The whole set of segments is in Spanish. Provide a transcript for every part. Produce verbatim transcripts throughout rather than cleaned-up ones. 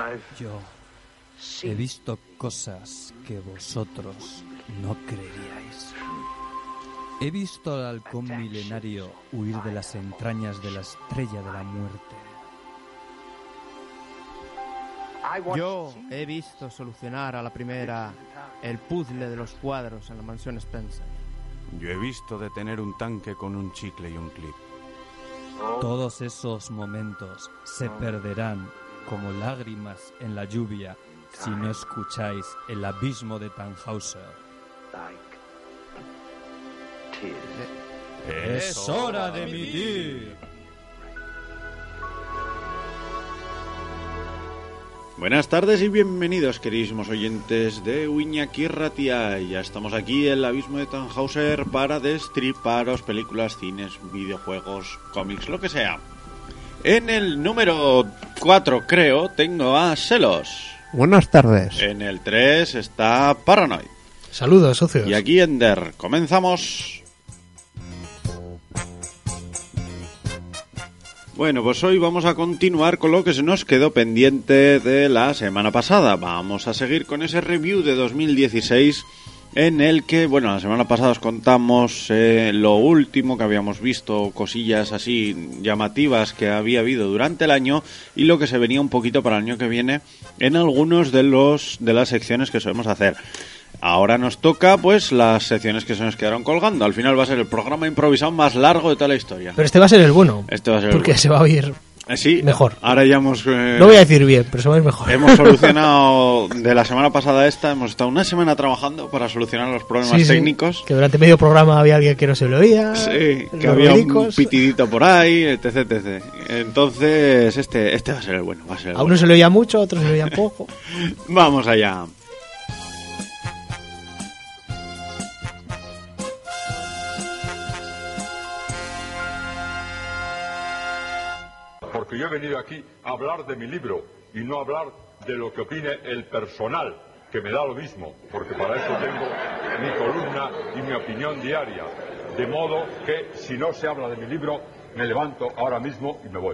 Yo he visto cosas que vosotros no creeríais. He visto al halcón milenario huir de las entrañas de la estrella de la muerte. Yo he visto solucionar a la primera el puzzle de los cuadros en la mansión Spencer. Yo he visto detener un tanque con un chicle y un clip. Todos esos momentos se perderán como lágrimas en la lluvia si no escucháis el abismo de Tannhäuser. ¡Es hora de emitir! Buenas tardes y bienvenidos, queridísimos oyentes de Iñaki Ratia. Ya estamos aquí en el abismo de Tannhäuser para destriparos películas, cines, videojuegos, cómics, lo que sea. En el número cuatro, creo, tengo a Selos. Buenas tardes. En el tres está Paranoid. Saludos, socios. Y aquí Ender. Comenzamos. Bueno, pues hoy vamos a continuar con lo que se nos quedó pendiente de la semana pasada. Vamos a seguir con ese review de dos mil dieciséis en el que, bueno, la semana pasada os contamos eh, lo último que habíamos visto, cosillas así llamativas que había habido durante el año y lo que se venía un poquito para el año que viene en algunos de los de las secciones que solemos hacer. Ahora nos toca, pues, las secciones que se nos quedaron colgando. Al final va a ser el programa improvisado más largo de toda la historia. Pero este va a ser el bueno. Este va a ser porque el bueno. se va a oír eh, sí, mejor. Ahora ya hemos... Eh, no voy a decir bien, pero se va a ir mejor. Hemos solucionado, de la semana pasada a esta, hemos estado una semana trabajando para solucionar los problemas sí, técnicos. Sí, que durante medio programa había alguien que no se lo oía. Sí, que había médicos. Un pitidito por ahí, etc, etcétera. Entonces, este, este va a ser el bueno. Va a ser el a bueno. uno se lo oía mucho, a otro se lo oía poco. Vamos allá. Porque yo he venido aquí a hablar de mi libro y no a hablar de lo que opine el personal, que me da lo mismo, porque para eso tengo mi columna y mi opinión diaria. De modo que si no se habla de mi libro, me levanto ahora mismo y me voy.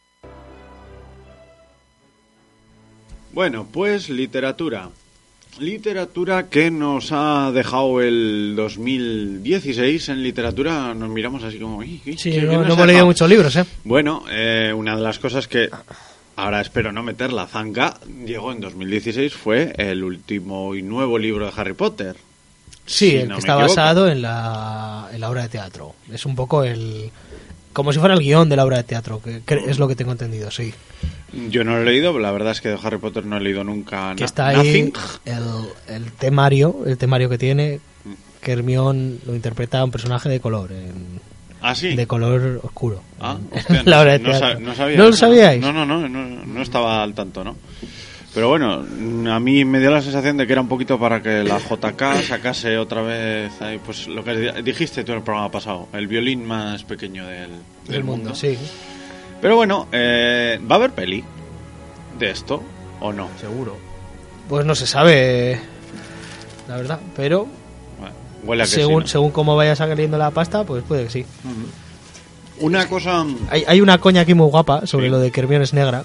Bueno, pues literatura. Literatura que nos ha dejado el dos mil dieciséis. En literatura nos miramos así como... ¿qué, sí, qué, no, qué no hemos leído muchos libros, ¿eh? Bueno, eh, una de las cosas que... ahora espero no meter la zanga, llegó en dos mil dieciséis, fue el último y nuevo libro de Harry Potter. Sí, si el no que está equivoco. basado en la, en la obra de teatro. Es un poco el... como si fuera el guión de la obra de teatro, que, que es lo que tengo entendido, sí. Yo no lo he leído, la verdad es que de Harry Potter no he leído nunca que na- está ahí nothing. el, el temario, el temario que tiene, que Hermione lo interpreta a un personaje de color, en, ¿Ah, sí? de color oscuro. Ah, en hostia, la no, obra de no, teatro. sa- no sabía ¿No lo eso. sabíais? No, no, no, no, no estaba al tanto, ¿no? Pero bueno, a mí me dio la sensación de que era un poquito para que la J K sacase otra vez ahí, pues lo que dijiste tú en el programa pasado, el violín más pequeño del, del, del mundo, mundo, sí. Pero bueno, eh, ¿va a haber peli de esto o no? Seguro. Pues no se sabe, la verdad, pero bueno, huele a que según, sí, ¿no? según cómo vaya saliendo la pasta, pues puede que sí. Uh-huh. Una cosa... Hay, hay una coña aquí muy guapa sobre sí. lo de que Hermione es negra.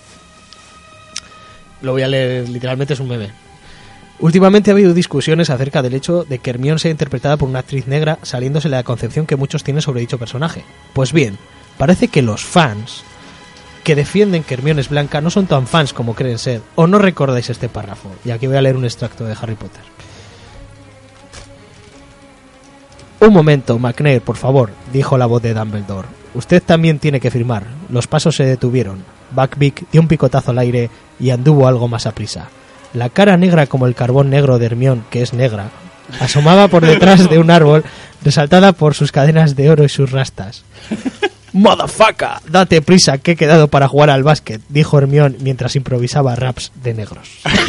Lo voy a leer, literalmente es un meme. Últimamente ha habido discusiones acerca del hecho de que Hermione sea interpretada por una actriz negra, saliéndose de la concepción que muchos tienen sobre dicho personaje. Pues bien, parece que los fans que defienden que Hermione es blanca no son tan fans como creen ser, o no recordáis este párrafo. Y aquí voy a leer un extracto de Harry Potter. Un momento, McNair, por favor, dijo la voz de Dumbledore. Usted también tiene que firmar. Los pasos se detuvieron. Buckbeak dio un picotazo al aire y anduvo algo más aprisa. La cara negra como el carbón negro de Hermione, que es negra, asomaba por detrás de un árbol, resaltada por sus cadenas de oro y sus rastas. ¡Motherfucker! Date prisa, que he quedado para jugar al básquet, dijo Hermione mientras improvisaba raps de negros.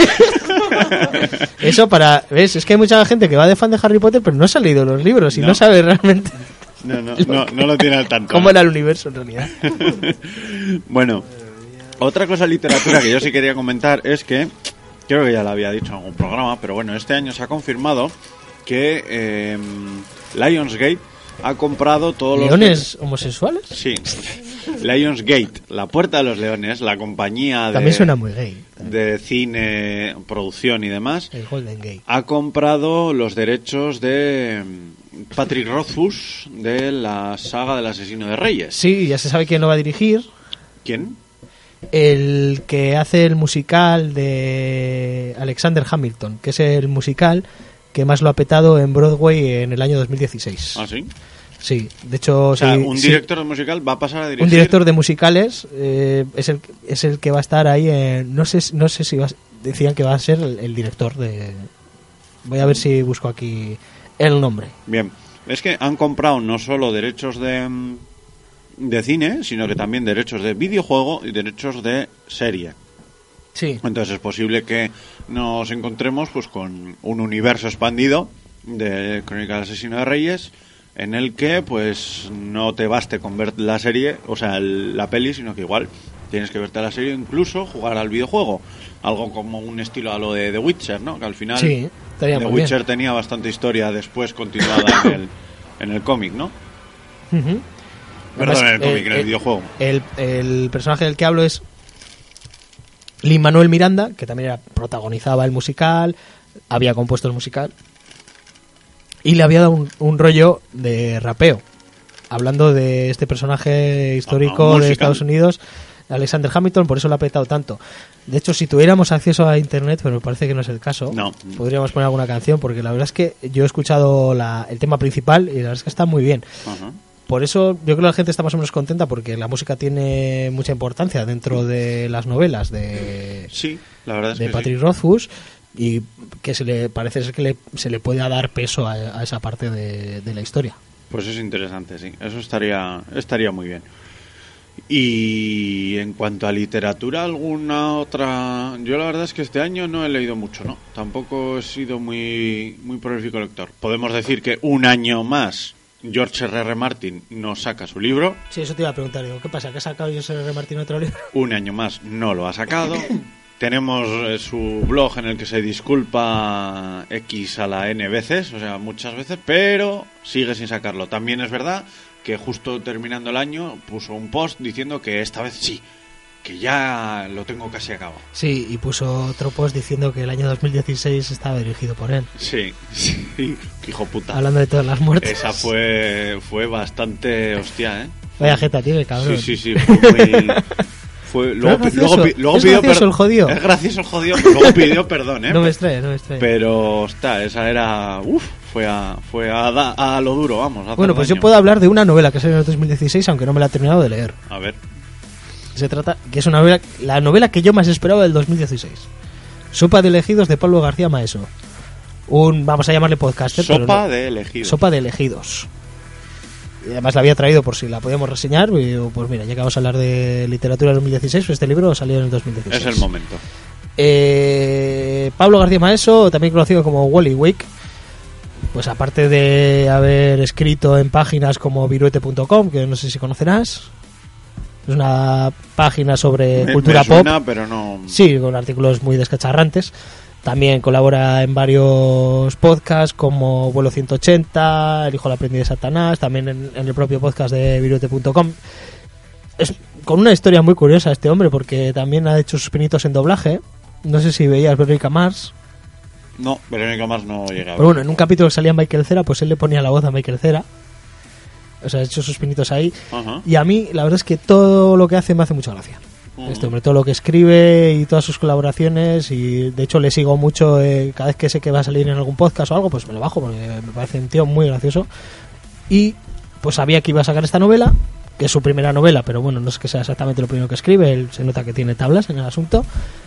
Eso para... ¿Ves? Es que hay mucha gente que va de fan de Harry Potter, pero no se ha leído los libros y no, no sabe realmente... No, no, no, no lo tiene al tanto. ¿Cómo era el universo en realidad? Bueno, otra cosa de literatura que yo sí quería comentar es que, creo que ya lo había dicho en algún programa, pero bueno, este año se ha confirmado que eh, Lionsgate ha comprado todos los... ¿Leones homosexuales? Sí. Lionsgate, la Puerta de los Leones, la compañía de... También suena muy gay. de cine, producción y demás, El Golden Gate. ha comprado los derechos de Patrick Rothfuss de la saga del Asesino de Reyes. Sí, ya se sabe quién lo va a dirigir. ¿Quién? El que hace el musical de Alexander Hamilton, que es el musical que más lo ha petado en Broadway en el año dos mil dieciséis. ¿Ah, sí? Sí, de hecho... O sea, sí, un sí. director de musical va a pasar a dirigir... Un director de musicales eh, es el es el que va a estar ahí en... No sé, no sé si va, decían que va a ser el, el director de... Voy a ver si busco aquí el nombre. Bien, es que han comprado no solo derechos de, de cine, sino que también derechos de videojuego y derechos de serie. Sí. Entonces es posible que nos encontremos pues con un universo expandido de Crónica del Asesino de Reyes, en el que pues no te baste con ver la serie, o sea, el, la peli, sino que igual tienes que verte la serie, incluso jugar al videojuego. Algo como un estilo a lo de The Witcher, ¿no? Que al final Sí, estaría The muy Witcher bien. tenía bastante historia después continuada en el, en el cómic, ¿no? Ujú. Perdón, Además, en el cómic, eh, en el eh, videojuego. El, el personaje del que hablo es Lin-Manuel Miranda, que también era, protagonizaba el musical, había compuesto el musical y le había dado un, un rollo de rapeo, hablando de este personaje histórico Ah, de musical. Estados Unidos, Alexander Hamilton, por eso lo ha petado tanto. De hecho, si tuviéramos acceso a internet, pero me parece que no es el caso, No. podríamos poner alguna canción, porque la verdad es que yo he escuchado la, el tema principal y la verdad es que está muy bien. Ajá. Por eso yo creo que la gente está más o menos contenta, porque la música tiene mucha importancia dentro de las novelas de, Sí, la verdad es de que Patrick sí. Rothfuss, y que se le parece ser que le, se le pueda dar peso a, a esa parte de, de la historia. Pues es interesante, sí. Eso estaría estaría muy bien. Y en cuanto a literatura, ¿alguna otra? Yo la verdad es que este año no he leído mucho, ¿no? Tampoco he sido muy, muy prolífico lector. Podemos decir que un año más George R R. Martin nos saca su libro. Sí, eso te iba a preguntar, digo, ¿qué pasa? ¿Que ha sacado José R. Martín otro libro? Un año más no lo ha sacado. Tenemos eh, su blog en el que se disculpa X a la N veces, o sea, muchas veces, pero sigue sin sacarlo. También es verdad que justo terminando el año puso un post diciendo que esta vez sí, que ya lo tengo casi acabado. Sí, y puso otro post diciendo que el año dos mil dieciséis estaba dirigido por él. Sí, sí, hijo puta. Hablando de todas las muertes. Esa fue fue bastante hostia, ¿eh? Vaya jeta tiene, cabrón. Sí, sí, sí, fue muy... Fue, luego, Pero es luego, gracioso, luego es pidió gracioso per- el jodido. Es gracioso el jodido, pero luego pidió perdón, ¿eh? No me extrae, no me extrae. Pero, hostia, esa era... Uf, fue a, fue a, da- a lo duro, vamos. a hacer Bueno, pues yo daño. puedo hablar de una novela que salió en el dos mil dieciséis, aunque no me la he terminado de leer. A ver. Se trata, que es una novela, la novela que yo más esperaba del dos mil dieciséis. Sopa de elegidos de Pablo García Maeso. Un, vamos a llamarle podcaster. pero Sopa no- de elegido. Sopa de elegidos. Y además la había traído por si la podíamos reseñar. Y digo, pues mira, ya que vamos a hablar de literatura del dos mil dieciséis, pues este libro salió en el dos mil dieciséis. Es el momento. Eh, Pablo García Maeso, también conocido como Wally Wake, pues aparte de haber escrito en páginas como viruete punto com, que no sé si conocerás, es una página sobre Me- cultura me suena, pop. pero no... Sí, con artículos muy descacharrantes. También colabora en varios podcasts como Vuelo ciento ochenta, El hijo del aprendiz de Satanás, también en, en el propio podcast de viruete punto com. Es con una historia muy curiosa este hombre, porque también ha hecho sus pinitos en doblaje. No sé si veías Verónica Mars. No, Verónica Mars no llega a ver. Pero bueno, en un capítulo que salía Michael Cera, pues él le ponía la voz a Michael Cera. O sea, ha hecho sus pinitos ahí. Ajá. Y a mí, la verdad es que todo lo que hace me hace mucha gracia. Ujú. Este hombre, todo lo que escribe y todas sus colaboraciones. Y de hecho le sigo mucho, eh, cada vez que sé que va a salir en algún podcast o algo, pues me lo bajo porque me parece un tío muy gracioso. Y pues sabía que iba a sacar esta novela, que es su primera novela, pero bueno, no es que sea exactamente lo primero que escribe. Él se nota que tiene tablas en el asunto.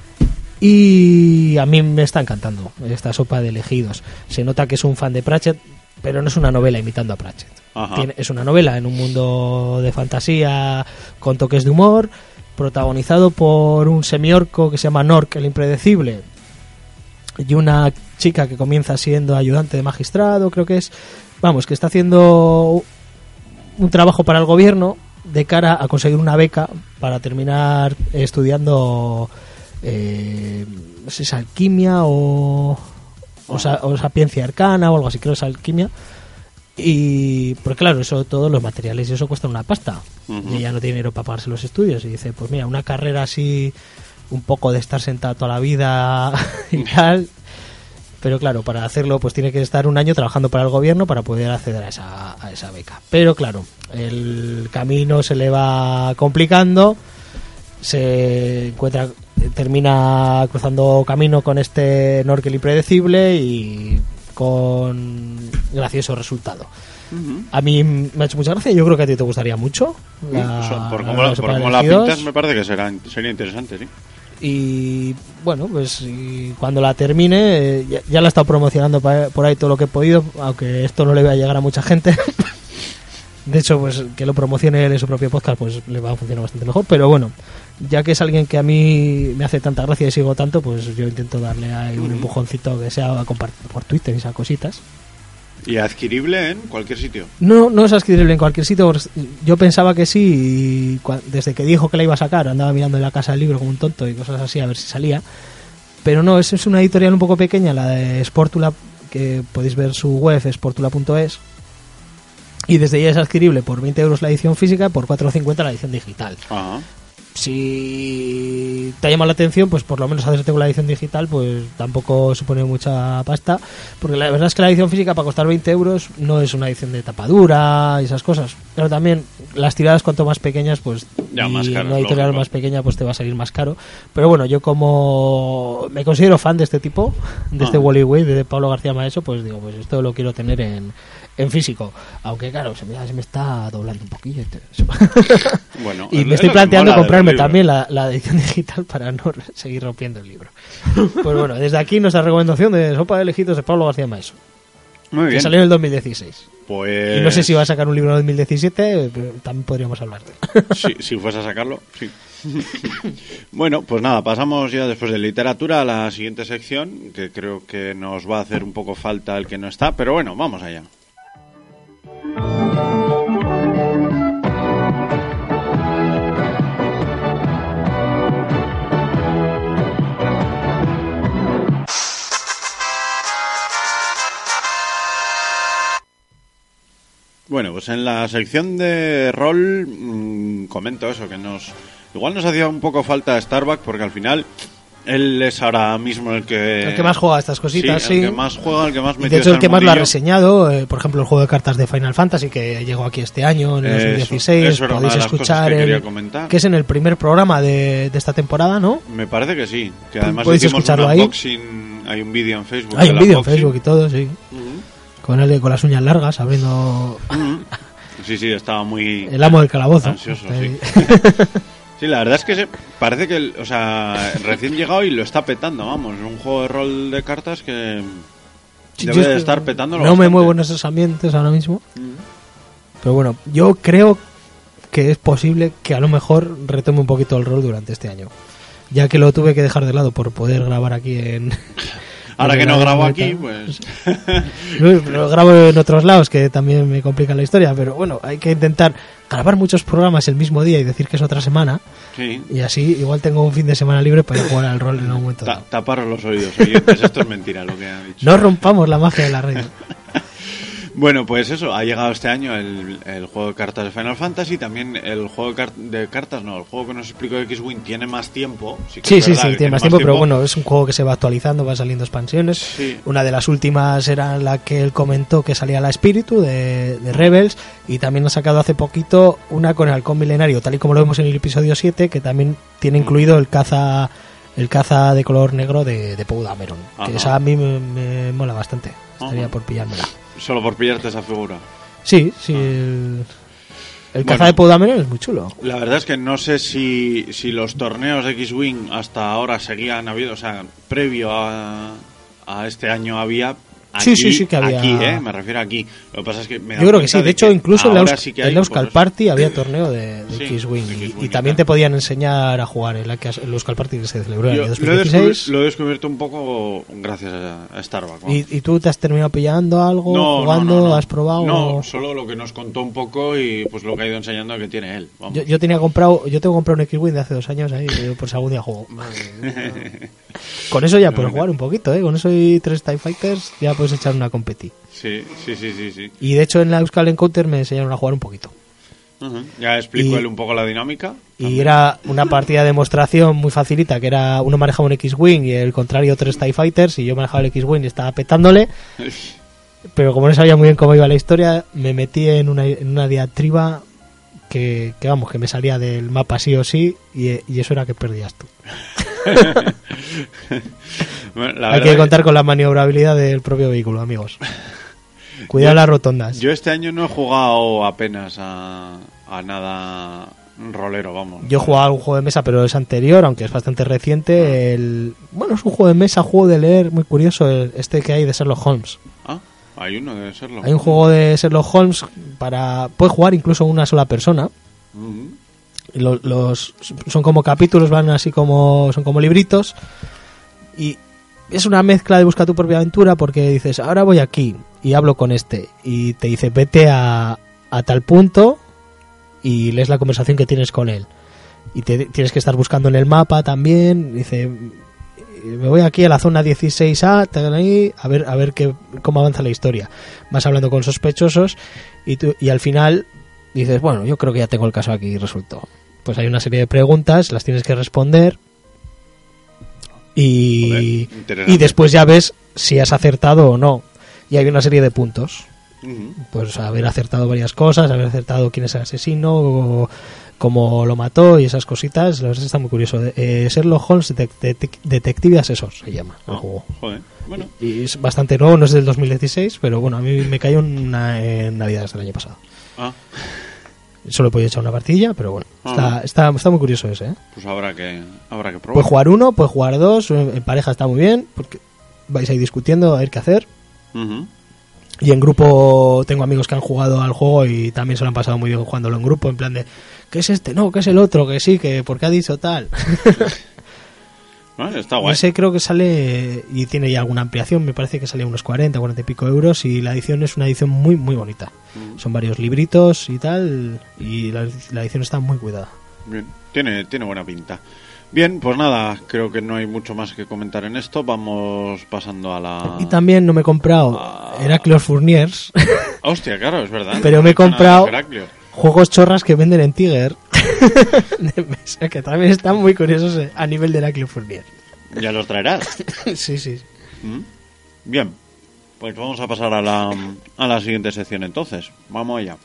Y a mí me está encantando esta sopa de elegidos. Se nota que es un fan de Pratchett, pero no es una novela imitando a Pratchett. Ajá. Tiene- es una novela en un mundo de fantasía con toques de humor, protagonizado por un semiorco que se llama Nork, el impredecible, y una chica que comienza siendo ayudante de magistrado, creo que es. Vamos, que está haciendo un trabajo para el gobierno de cara a conseguir una beca para terminar estudiando, eh, no sé si es alquimia o, o, sa- o sapiencia arcana o algo así, creo que es alquimia. Y, porque claro, eso, todos los materiales y eso cuesta una pasta. Uh-huh. Y ella no tiene dinero para pagarse los estudios. Y dice, pues mira, una carrera así, un poco de estar sentada toda la vida y tal. Pero claro, para hacerlo pues tiene que estar un año trabajando para el gobierno para poder acceder a esa, a esa beca. Pero claro, el camino se le va complicando, se encuentra, termina cruzando camino con este Norkel impredecible y con gracioso resultado. Uh-huh. A mí me ha hecho mucha gracia, yo creo que a ti te gustaría mucho. La, o sea, por cómo la, por cómo la pintas me parece que será, sería interesante, sí. Y bueno, pues y cuando la termine, eh, ya, ya la he estado promocionando pa, por ahí todo lo que he podido, aunque esto no le va a llegar a mucha gente. De hecho, pues que lo promocione él en su propio podcast, pues le va a funcionar bastante mejor. Pero bueno, ya que es alguien que a mí me hace tanta gracia y sigo tanto, pues yo intento darle ahí un empujoncito que sea compartido por Twitter y esas cositas. ¿Y adquirible en cualquier sitio? No, no es adquirible en cualquier sitio. Yo pensaba que sí, y desde que dijo que la iba a sacar, andaba mirando en la casa del libro como un tonto y cosas así a ver si salía. Pero no, es, es una editorial un poco pequeña, la de Sportula, que podéis ver su web, sportula punto es. Y desde ella es adquirible por veinte euros la edición física, por cuatro cincuenta la edición digital. Ajá. Si te ha llamado la atención, pues por lo menos hacerte con la edición digital, pues tampoco supone mucha pasta, porque la verdad es que la edición física para costar veinte euros no es una edición de tapadura y esas cosas, pero también las tiradas cuanto más pequeñas, pues ya, y más caro, una editorial lógico. Más pequeña pues te va a salir más caro. Pero bueno, yo como me considero fan de este tipo, de ah. este Wally Way, de Pablo García Maeso, pues digo, pues esto lo quiero tener en en físico, aunque claro, se me, se me está doblando un poquillo. Bueno, y me estoy planteando comprarme también la, la edición digital para no seguir rompiendo el libro. Pues bueno, desde aquí nuestra recomendación de Sopa de Elegidos de Pablo García Maeso. Muy bien. Que salió en el dos mil dieciséis. Pues... Y no sé si va a sacar un libro en el dos mil diecisiete, pero también podríamos hablar de él. Sí, si fuese a sacarlo, sí. Bueno, pues nada, pasamos ya después de literatura a la siguiente sección, que creo que nos va a hacer un poco falta el que no está, pero bueno, vamos allá. Bueno, pues en la sección de rol mmm, comento eso, que nos igual nos hacía un poco falta Starbuck, porque al final él es ahora mismo el que... El que más juega estas cositas, sí. El sí. que más juega, el que más metido. De hecho, el que más lo ha reseñado, eh, por ejemplo, el juego de cartas de Final Fantasy, que llegó aquí este año, en el dos mil dieciséis. Eso, eso podéis escuchar, que, el, que es en el primer programa de, de esta temporada, ¿no? Me parece que sí. Que además podéis hicimos escucharlo un ahí. unboxing, hay un vídeo en Facebook. Hay un vídeo en unboxing. Facebook y todo, sí. Uh-huh. Con él con las uñas largas, abriendo... Uh-huh. Sí, sí, estaba muy... El amo del calabozo. Ansioso, sí. Sí, la verdad es que se, parece que, o sea, recién llegado y lo está petando, vamos. Es un juego de rol de cartas que sí, debe de estar petándolo No bastante. me muevo en esos ambientes ahora mismo. Mm. Pero bueno, yo creo que es posible que a lo mejor retome un poquito el rol durante este año. Ya que lo tuve que dejar de lado por poder grabar aquí en... Ahora que no grabo aquí, pues... Lo grabo en otros lados que también me complican la historia, pero bueno, hay que intentar grabar muchos programas el mismo día y decir que es otra semana. Sí. Y así igual tengo un fin de semana libre para ir a jugar al rol en un momento dado. Ta- taparos los oídos, oyentes, esto es mentira lo que ha dicho. No rompamos la magia de la radio. Bueno, pues eso, ha llegado este año el, el juego de cartas de Final Fantasy, también el juego de, car- de cartas, no, el juego que nos explicó X-Wing tiene más tiempo. Sí, que sí, es sí, verdad sí, que tiene más tiempo, tiempo, pero bueno, es un juego que se va actualizando, va saliendo expansiones. Sí. Una de las últimas era la que él comentó que salía la Espíritu de, de Rebels, y también ha sacado hace poquito una con el Halcón Milenario, tal y como lo vemos en el episodio siete, que también tiene incluido el caza el caza de color negro de, de Poe Dameron, que esa a mí me, me mola bastante, estaría Ajá. por pillármela. Solo por pillarte esa figura. Sí, sí. Ah. El, el caza bueno, de Poe Dameron es muy chulo. La verdad es que no sé si, si los torneos de X-Wing hasta ahora seguían habiendo, o sea, previo a, a este año había... Aquí, sí, sí, sí que había. Aquí, ¿eh? Me refiero aquí. Lo que pasa es que me Yo creo que sí. De hecho, incluso en la Eus- sí en la Euskal Party había torneo de, de sí, X-Wing. de X-Wing y, y también y te podían enseñar a jugar en la Euskal Party que se celebró en el dos mil lo, he dieciséis. lo he descubierto un poco gracias a Starbucks. ¿No? ¿Y, ¿Y tú te has terminado pillando algo? No, ¿Jugando? No, no, no. ¿Has probado? No, o... solo lo que nos contó un poco y pues lo que ha ido enseñando que tiene él. Vamos. Yo, yo tenía comprado, yo tengo comprado un X-Wing de hace dos años ahí, por si algún día juego. Con eso ya puedes jugar un poquito, ¿eh? Con eso y tres TIE Fighters ya puedes puedes echar una competi. Sí, sí, sí, sí, sí. Y de hecho en la Euskal Encounter me enseñaron a jugar un poquito. Uh-huh. Ya explicó Y- él un poco la dinámica. Y era una partida de demostración muy facilita, que era uno manejaba un X-Wing y el contrario tres TIE Fighters, y yo manejaba el X-Wing y estaba petándole, pero como no sabía muy bien cómo iba la historia, me metí en una, en una diatriba que, que, vamos, que me salía del mapa sí o sí, y, y eso era que perdías tú. Bueno, la Hay verdad que contar con la maniobrabilidad del propio vehículo, amigos. Cuidado Yo- las rotondas. Yo este año no he jugado apenas a, a nada rolero, vamos. Yo he jugado a un juego de mesa, pero es anterior, aunque es bastante reciente. El, bueno, es un juego de mesa, juego de leer, muy curioso, el- este que hay de Sherlock Holmes. Ah, hay uno de serlo. Hay un juego de Sherlock Holmes para... Puede jugar incluso una sola persona. Ujú. Los, los son como capítulos, van así como... Son como libritos. Y es una mezcla de busca tu propia aventura, porque dices, ahora voy aquí y hablo con este. Y te dice, vete a, a tal punto y lees la conversación que tienes con él. Y te, tienes que estar buscando en el mapa también. Dice, me voy aquí a la zona dieciséis A, te- ahí, a ver a ver qué, cómo avanza la historia. Vas hablando con sospechosos y, tú, y al final dices, bueno, yo creo que ya tengo el caso aquí resuelto. Pues hay una serie de preguntas, las tienes que responder y, Joder, interesante. y después ya ves si has acertado o no. Y hay una serie de puntos. Ujú. Pues haber acertado varias cosas, haber acertado quién es el asesino, o cómo lo mató y esas cositas. La verdad es que está muy curioso. Eh, Sherlock Holmes Detec- Detec- Detective Asesor se llama el Ah, juego. joder, bueno. Y es bastante nuevo, no es del dos mil dieciséis, pero bueno, a mí me cayó en, una, en Navidades del año pasado. Ah, Solo he podido echar una partida, pero bueno, está, Ah. está, está muy curioso ese, ¿eh? pues habrá que, habrá que probar. Puedes jugar uno, puedes jugar dos, en pareja está muy bien, porque vais ahí discutiendo a ver qué hacer. Ujú. Y en grupo tengo amigos que han jugado al juego y también se lo han pasado muy bien jugándolo en grupo, en plan de, ¿qué es este? No, ¿qué es el otro? Que sí, que ¿por qué ha dicho tal? Bueno, está guay. Ese creo que sale y tiene ya alguna ampliación, me parece que sale unos cuarenta, cuarenta y pico euros, y la edición es una edición muy, muy bonita. Mm. Son varios libritos y tal, y la, la edición está muy cuidada. Bien, tiene, tiene buena pinta. Bien, pues nada, creo que no hay mucho más que comentar en esto. Vamos pasando a la... Y también no me he comprado Ah. Heraclios Fourniers, Hostia, claro, es verdad. Pero no me he he hecho nada de comprado- Heraclios. juegos chorras que venden en Tiger, de mesa, que también están muy curiosos a nivel de Heraclios Fourniers. Ya los traerás. Sí, sí. ¿Mm? Bien, pues vamos a pasar a la, a la siguiente sección entonces. Vamos allá.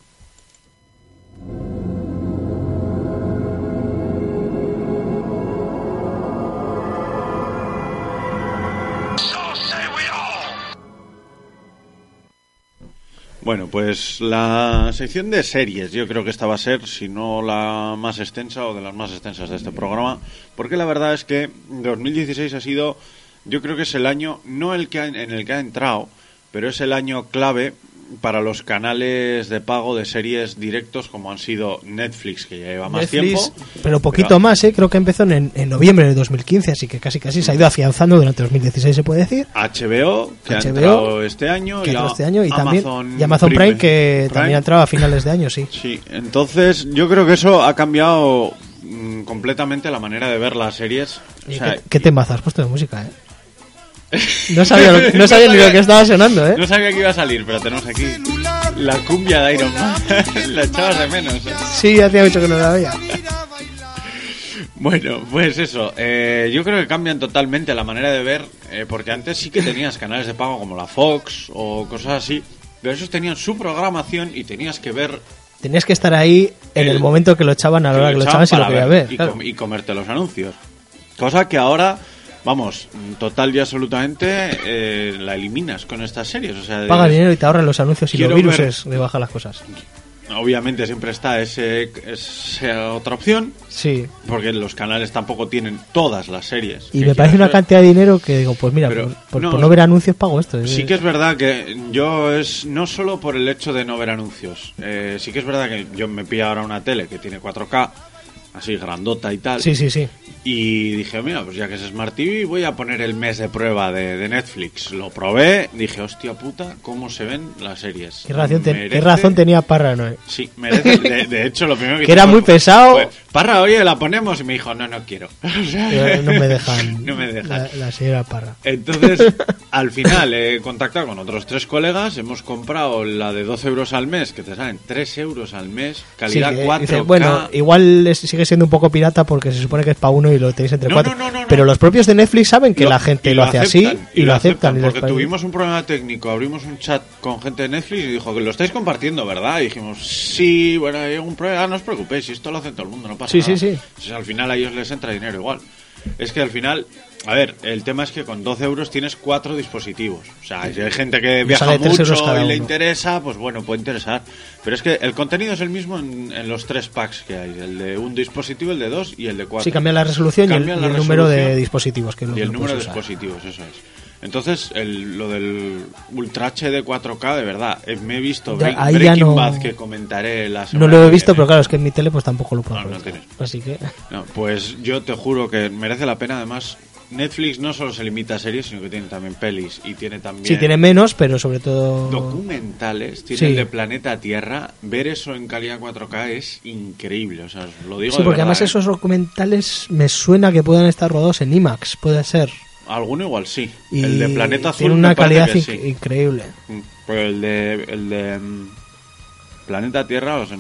Bueno, pues la sección de series, yo creo que esta va a ser, si no la más extensa o de las más extensas de este programa, porque la verdad es que dos mil dieciséis ha sido, yo creo que es el año, no el que ha- en el que ha entrado, pero es el año clave para los canales de pago de series directos como han sido Netflix, que ya lleva más Netflix, tiempo. pero poquito Pero- más, ¿eh? Creo que empezó en, en noviembre de dos mil quince, así que casi casi se ha ido afianzando durante dos mil dieciséis, se puede decir. H B O, que H B O, ha entrado este año, Que y entró a- este año, y Amazon también y Amazon Prime, que también ha entrado a finales de año, sí. Sí, entonces yo creo que eso ha cambiado mm, completamente la manera de ver las series. O Y sea, ¿Qué, qué temazo has puesto de música, eh? No sabía, lo- no sabía ni lo que estaba sonando, ¿eh? No sabía que iba a salir, pero tenemos aquí la cumbia de Iron Man. La echabas de menos. ¿eh? Sí, hacía mucho que no la veía. Bueno, pues eso. eh, yo creo que cambian totalmente la manera de ver, eh, porque antes sí que tenías canales de pago como la Fox o cosas así, pero esos tenían su programación y tenías que ver Tenías que estar ahí en el, El- momento que lo echaban, a la hora que lo echaban, si lo para quería ver. y, claro. com- y comerte los anuncios. Cosa que ahora, vamos, total y absolutamente eh, la eliminas con estas series. O sea, de- Paga dinero y te ahorran los anuncios y los Quiero viruses de bajar las cosas. obviamente siempre está ese, esa otra opción, Sí. porque los canales tampoco tienen todas las series. Y que me parece quieras una ver. cantidad de dinero que digo, pues mira, Pero, por, por- no, por no ver anuncios pago esto. Sí que es verdad que yo es no solo por el hecho de no ver anuncios. Eh, sí que es verdad que yo me pillo ahora una tele que tiene cuatro K, así grandota y tal. Sí, sí, sí. Y dije, mira, pues ya que es Smart T V, voy a poner el mes de prueba de, de Netflix. Lo probé, dije, hostia puta, cómo se ven las series. ¿Qué razón, ten- Merece... ¿qué razón tenía Parra, no? Sí, merece. De, de hecho, lo primero que... Que era muy pesado. Fue, Parra, oye, la ponemos. Y me dijo, no, no quiero. O sea, No me dejan. no me dejan. La, la señora Parra. Entonces, al final he contactado con otros tres colegas, hemos comprado la de doce euros al mes, que te salen tres euros al mes, calidad Sí, que cuatro K. dice, bueno, igual es- sigue siendo un poco pirata porque se supone que es para uno y lo tenéis entre No, cuatro. no, no, no, pero no. los propios de Netflix saben que Lo- la gente y lo, hace así aceptan, y, lo aceptan. y les porque parece- tuvimos un problema técnico, abrimos un chat con gente de Netflix y dijo que lo estáis compartiendo, ¿verdad? Y dijimos, sí, bueno, hay un problema, no os preocupéis, si esto lo hace todo el mundo, no pasa Sí, nada. sí, sí. Entonces, al final a ellos les entra dinero igual. Es que al final, a ver, el tema es que con doce euros tienes cuatro dispositivos. O sea, si hay gente que viaja sale tres euros mucho cada y le uno. interesa, pues bueno, puede interesar. Pero es que el contenido es el mismo en, en los tres packs que hay. El de un dispositivo, el de dos y el de cuatro. Sí, cambia la resolución y el, Cambian y la el número de resolución dispositivos. Que es lo y que el lo número de puedes usar. dispositivos, eso es. Entonces, el, lo del Ultra H D cuatro K, de verdad, eh, me he visto Ya, Break- ahí ya Breaking no- Bad, que comentaré la No semana lo he que visto, viene. pero claro, es que en mi tele pues tampoco lo puedo Ah, no ver. tienes. Así que... No, pues yo te juro que merece la pena. Además, Netflix no solo se limita a series, sino que tiene también pelis y tiene también Sí, tiene menos, pero sobre todo... documentales. Tiene Sí. el de Planeta Tierra. Ver eso en calidad cuatro K es increíble. O sea, os lo digo Sí, de porque verdad, además ¿eh? esos documentales me suena que puedan estar rodados en IMAX, puede ser. Alguno igual sí. Y El de Planeta Azul tiene una me parece calidad que inc- sí. increíble. Mm, Pero el de, el de mm, Planeta Tierra, o sea,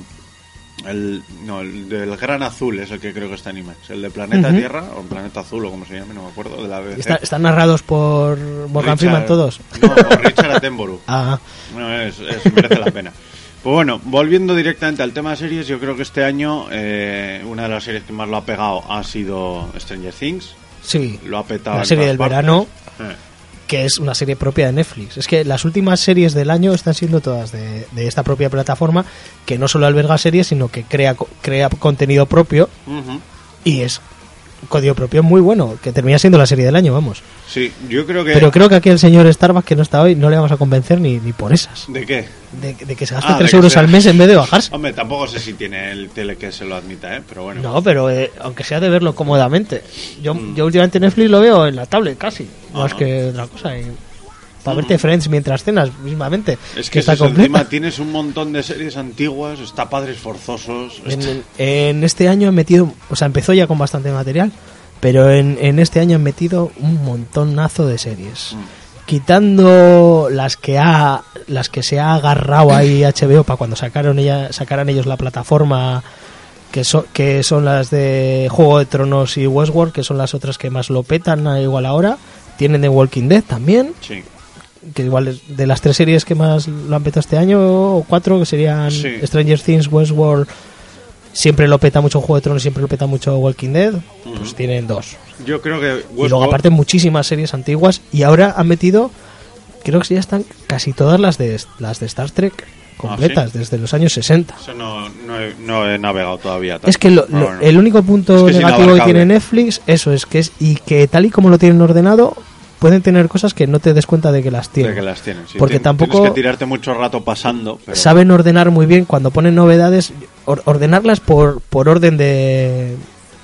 el, no, el del Gran Azul es el que creo que está en IMAX. El de Planeta Ujú. Tierra, o Planeta Azul, o como se llame, no me acuerdo, de la B B C. Está- ¿Están narrados por Morgan Richard- Freeman todos? No, por Richard Attenborough. Ah, No, es, es- merece la pena. Pues bueno, volviendo directamente al tema de series, yo creo que este año eh, una de las series que más lo ha pegado ha sido Stranger Things. sí. Lo ha petado La en serie todas del partes. verano, Eh. que es una serie propia de Netflix. Es que las últimas series del año están siendo todas de, de esta propia plataforma, que no solo alberga series, sino que crea, co- crea contenido propio Ujú. y es un contenido propio muy bueno, que termina siendo la serie del año, vamos. Sí, yo creo que... Pero creo que aquí el señor Starbucks, que no está hoy, no le vamos a convencer ni, ni por esas. ¿De qué? De, de que se gaste Ah, de tres que euros sea- al mes en vez de bajarse. Hombre, tampoco sé si tiene el tele que se lo admita, ¿eh? Pero bueno. No, pero eh, aunque sea de verlo cómodamente. Yo, Mm. yo últimamente Netflix lo veo en la tablet casi, más Ah. que otra cosa. Y para verte Friends mientras cenas, mismamente. Es que está ese es el completa. tema, tienes un montón de series antiguas, está Padres Forzosos... está- En, en este año han metido, o sea, empezó ya con bastante material, pero en, en este año han metido un montonazo de series. Mm. Quitando las que ha las que se ha agarrado ahí H B O para cuando sacaron ella sacaran ellos la plataforma, que son que son las de Juego de Tronos y Westworld, que son las otras que más lo petan a igual ahora. Tienen The Walking Dead también, Sí. que igual es de las tres series que más lo han petado este año, o cuatro, que serían Sí. Stranger Things, Westworld, siempre lo peta mucho Juego de Tronos, siempre lo peta mucho Walking Dead, pues tienen dos. Yo creo que Y luego Westworld- aparte muchísimas series antiguas, y ahora han metido, creo que ya están casi todas las de las de Star Trek completas, ¿Ah, sí? desde los años sesenta. Eso no, no, he, no he navegado todavía. Es que lo- Pero lo- bueno. el único punto Es que es negativo que inabarcable. tiene Netflix, eso es que es, y que tal y como lo tienen ordenado, pueden tener cosas que no te des cuenta de que las tienen. De que las tienen, sí. Porque Tien- tampoco Tienes que tirarte mucho rato pasando. Pero... saben ordenar muy bien cuando ponen novedades, or- ordenarlas por, por orden de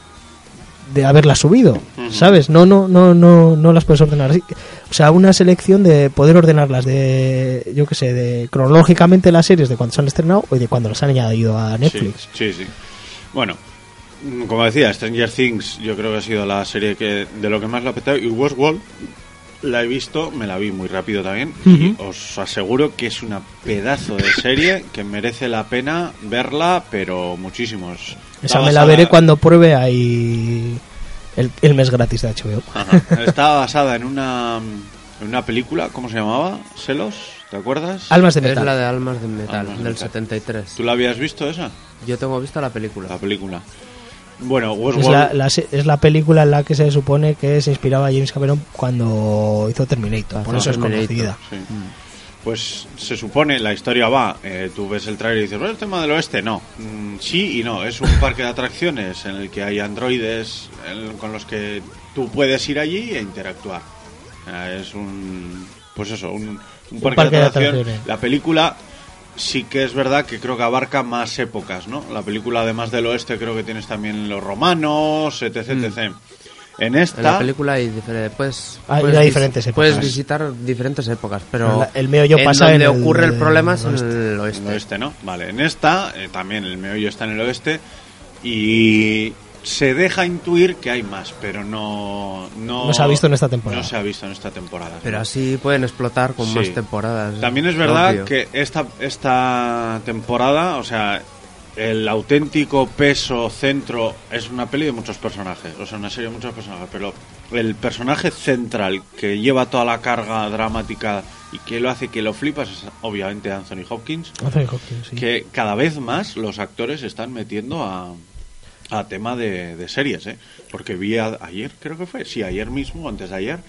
de haberlas subido, Ujú. ¿sabes? No, no, no, no, no las puedes ordenar así. O sea, una selección de poder ordenarlas de, yo qué sé, de cronológicamente las series de cuando se han estrenado o de cuando las han añadido a Netflix. Sí, sí, sí. Bueno, mm, como decía, Stranger Things yo creo que ha sido la serie que de lo que más la ha petado. Y Westworld la he visto, me la vi muy rápido también. Y Ujú. os aseguro que es una pedazo de serie que merece la pena verla, pero muchísimos. Esa me la veré cuando pruebe ahí el, el mes gratis de H B O. Ajá. Está basada en una, en una película, ¿cómo se llamaba? ¿Celos? ¿Te acuerdas? Almas de Es metal. la de Almas de Metal, Almas de del Metal. setenta y tres. ¿Tú la habías visto esa? Yo tengo vista la película. La película. Bueno, Es Westworld... la, la se- es la película en la que se supone que se inspiraba James Cameron cuando hizo Terminator. Por Hizo eso es Terminator. conocida. Sí. Pues se supone, la historia va, eh, tú ves el trailer y dices, bueno, el tema del oeste, no. Mm, sí y no, es un parque de atracciones en el que hay androides en- con los que tú puedes ir allí e interactuar. Eh, es un, pues eso, un, un parque, parque de de atracciones. atracciones. La película sí que es verdad que creo que abarca más épocas, ¿no? La película, además del oeste, creo que tienes también los romanos, etc, etcétera. Mm. En esta... En la película hay, diferentes, pues, hay, puedes, hay diferentes épocas. Puedes visitar diferentes épocas, pero la, el meollo en pasa donde en ocurre el, el problema es en oeste. el oeste. En el oeste, ¿no? Vale, en esta eh, también el meollo está en el oeste y se deja intuir que hay más, pero no... No, no se ha visto en esta temporada. No se ha visto en esta temporada. Pero así pueden explotar con sí. más temporadas. También es verdad obvio. que esta, esta temporada, o sea... El auténtico peso, centro, es una peli de muchos personajes, o sea, una serie de muchos personajes, pero el personaje central que lleva toda la carga dramática y que lo hace que lo flipas es obviamente Anthony Hopkins. Anthony Hopkins, sí. Que cada vez más los actores se están metiendo a, a tema de, de series, ¿eh? Porque vi a, ayer, creo que fue, sí, ayer mismo, antes de ayer,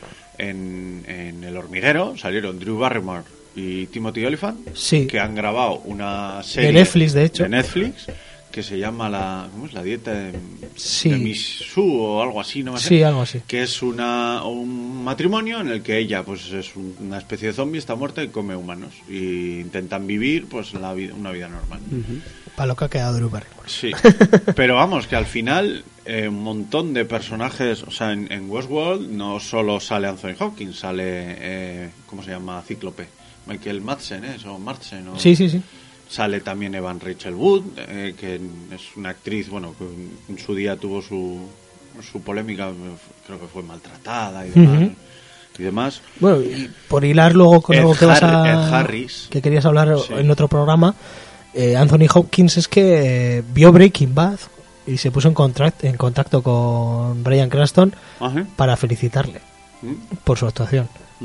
en, en El Hormiguero salieron Drew Barrymore y Timothy Olyphant, sí. que han grabado una serie de Netflix, de hecho, de Netflix, que se llama la, ¿cómo es? La dieta de, sí. de Miss Sue o algo así, no me sé. Sí, algo así. Que es una un matrimonio en el que ella, pues, es una especie de zombie, está muerta y come humanos y intentan vivir, pues, la vida, una vida normal. Uh-huh. Para lo que ha quedado Drew Barrymore. Sí, pero vamos, que al final eh, un montón de personajes, o sea, en, en Westworld no solo sale Anthony Hopkins, sale, eh, ¿cómo se llama? Cíclope. Michael Madsen, ¿eh? O Madsen, ¿no? Sí, sí, sí. Sale también Evan Rachel Wood, eh, que es una actriz, bueno, que en su día tuvo su, su polémica, creo que fue maltratada y demás. Uh-huh. Y demás. Bueno, y por hilar luego con Ed algo que vas a... Ed Harris. Que querías hablar sí. en otro programa, eh, Anthony Hopkins es que eh, vio Breaking Bad y se puso en, contract, en contacto con Bryan Cranston uh-huh. para felicitarle uh-huh. por su actuación.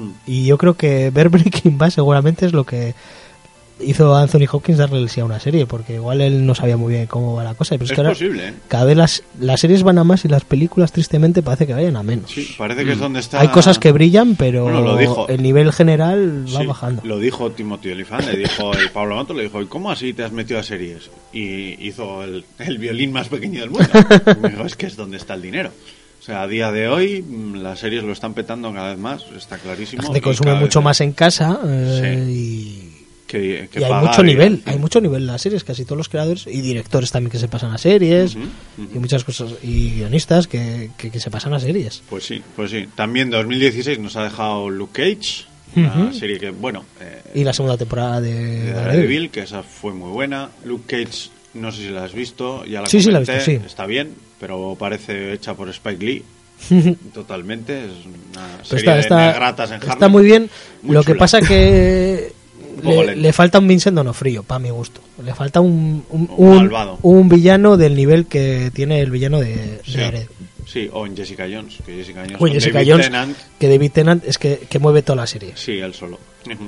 Y yo creo que ver Breaking Bad seguramente es lo que hizo a Anthony Hopkins darle el sí a una serie, porque igual él no sabía muy bien cómo va la cosa. Pero es, es que ahora posible, ¿eh? Cada vez las, las series van a más y las películas tristemente parece que vayan a menos. Sí, parece que es donde está... Hay cosas que brillan, pero bueno, lo dijo. el nivel general va sí, bajando. Lo dijo Timothy Olyphant, le dijo el Pablo Mato, le dijo, ¿y cómo así te has metido a series? Y hizo el, el violín más pequeño del mundo. Me dijo, es que es donde está el dinero. O sea, a día de hoy las series lo están petando cada vez más, está clarísimo. La gente consume mucho vez... más en casa eh, sí. y, que, que y hay pagar, mucho nivel, y... hay mucho nivel en las series, casi todos los creadores y directores también que se pasan a series uh-huh, uh-huh. y muchas cosas, y guionistas que, que, que se pasan a series. Pues sí, pues sí. También dos mil dieciséis nos ha dejado Luke Cage, una uh-huh. serie que, bueno... Eh, y la segunda temporada de, de Daredevil, que esa fue muy buena. Luke Cage, no sé si la has visto, ya la sí, comenté, sí, la he visto, sí. Está bien, pero parece hecha por Spike Lee. Totalmente, es una serie está, está, de negratas en Harlem. Está muy bien, muy lo chula. que pasa que le, le falta un Vincent D'Onofrio, para mi gusto. Le falta un un, un, un, un villano del nivel que tiene el villano de, sí. de Ared. Sí, o en Jessica Jones, que Jessica Jones, o Jessica David Jones Tennant, que David Tennant es que, que mueve toda la serie. Sí, él solo. Uh-huh.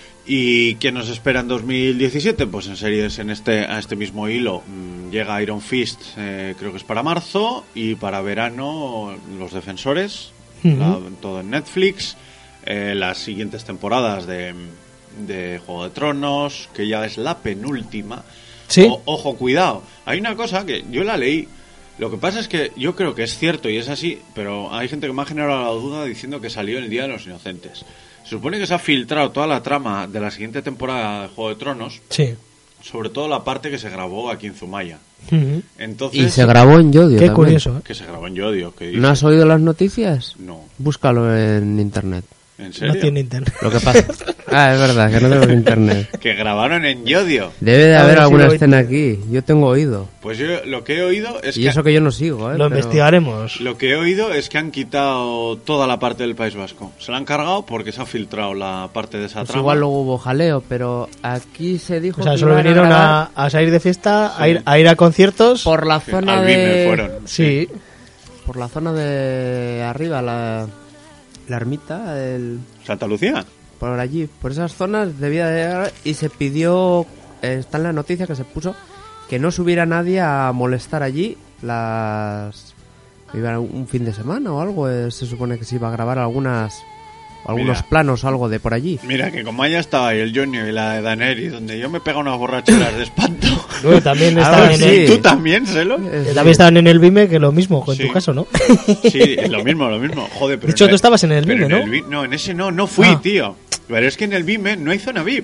¿Y qué nos espera en dos mil diecisiete? Pues en series en este a este mismo hilo mmm, llega Iron Fist, eh, creo que es para marzo, y para verano Los Defensores, uh-huh. la, todo en Netflix, eh, las siguientes temporadas de, de Juego de Tronos, que ya es la penúltima. ¿Sí? O, ojo, cuidado, hay una cosa que yo la leí, lo que pasa es que yo creo que es cierto y es así, pero hay gente que me ha generado la duda diciendo que salió el Día de los Inocentes. Se supone que se ha filtrado toda la trama de la siguiente temporada de Juego de Tronos. Sí. Sobre todo la parte que se grabó aquí en Zumaya. Uh-huh. Entonces, y se grabó en Yodio. Qué también. Curioso, ¿eh? Que se grabó en Yodio. Que ¿No has oído las noticias? No. Búscalo en internet. ¿En serio? No tiene internet. Lo que pasa... Ah, es verdad, que no tengo internet. Que grabaron en Yodio. Debe de A haber ver, alguna si escena aquí. Yo tengo oído. Pues yo lo que he oído es y que... eso que yo no sigo, ¿eh? Lo Pero... investigaremos. Lo que he oído es que han quitado toda la parte del País Vasco. Se la han cargado porque se ha filtrado la parte de esa pues trama. igual luego hubo jaleo, pero aquí se dijo o sea, que solo iban vinieron a, a, a salir de fiesta, sí. a, ir, a ir a conciertos. por la zona Al de... Vime fueron. Sí. Por la zona de arriba, la, la ermita, el... ¿Santa Lucía? Por allí, por esas zonas debía de... Y se pidió, eh, está en la noticia que se puso, que no subiera nadie a molestar allí las... Iba un fin de semana o algo, eh, se supone que se iba a grabar algunas... algunos mira, planos o algo de por allí. Mira, que como allá estaba ahí el Johnny y la de Daneri, donde yo me pego unas borracheras de espanto. Bueno, también estaban en sí. el... ¿Tú también, Selo? Eh, también estaban en el Vime, que lo mismo, en sí. tu caso, ¿no? Sí, lo mismo, lo mismo. Joder, pero... De hecho, no, tú estabas en el Vime, en ¿no? El, no, en ese no, no fui, ah. tío. Pero es que en el Vime no hay zona V I P.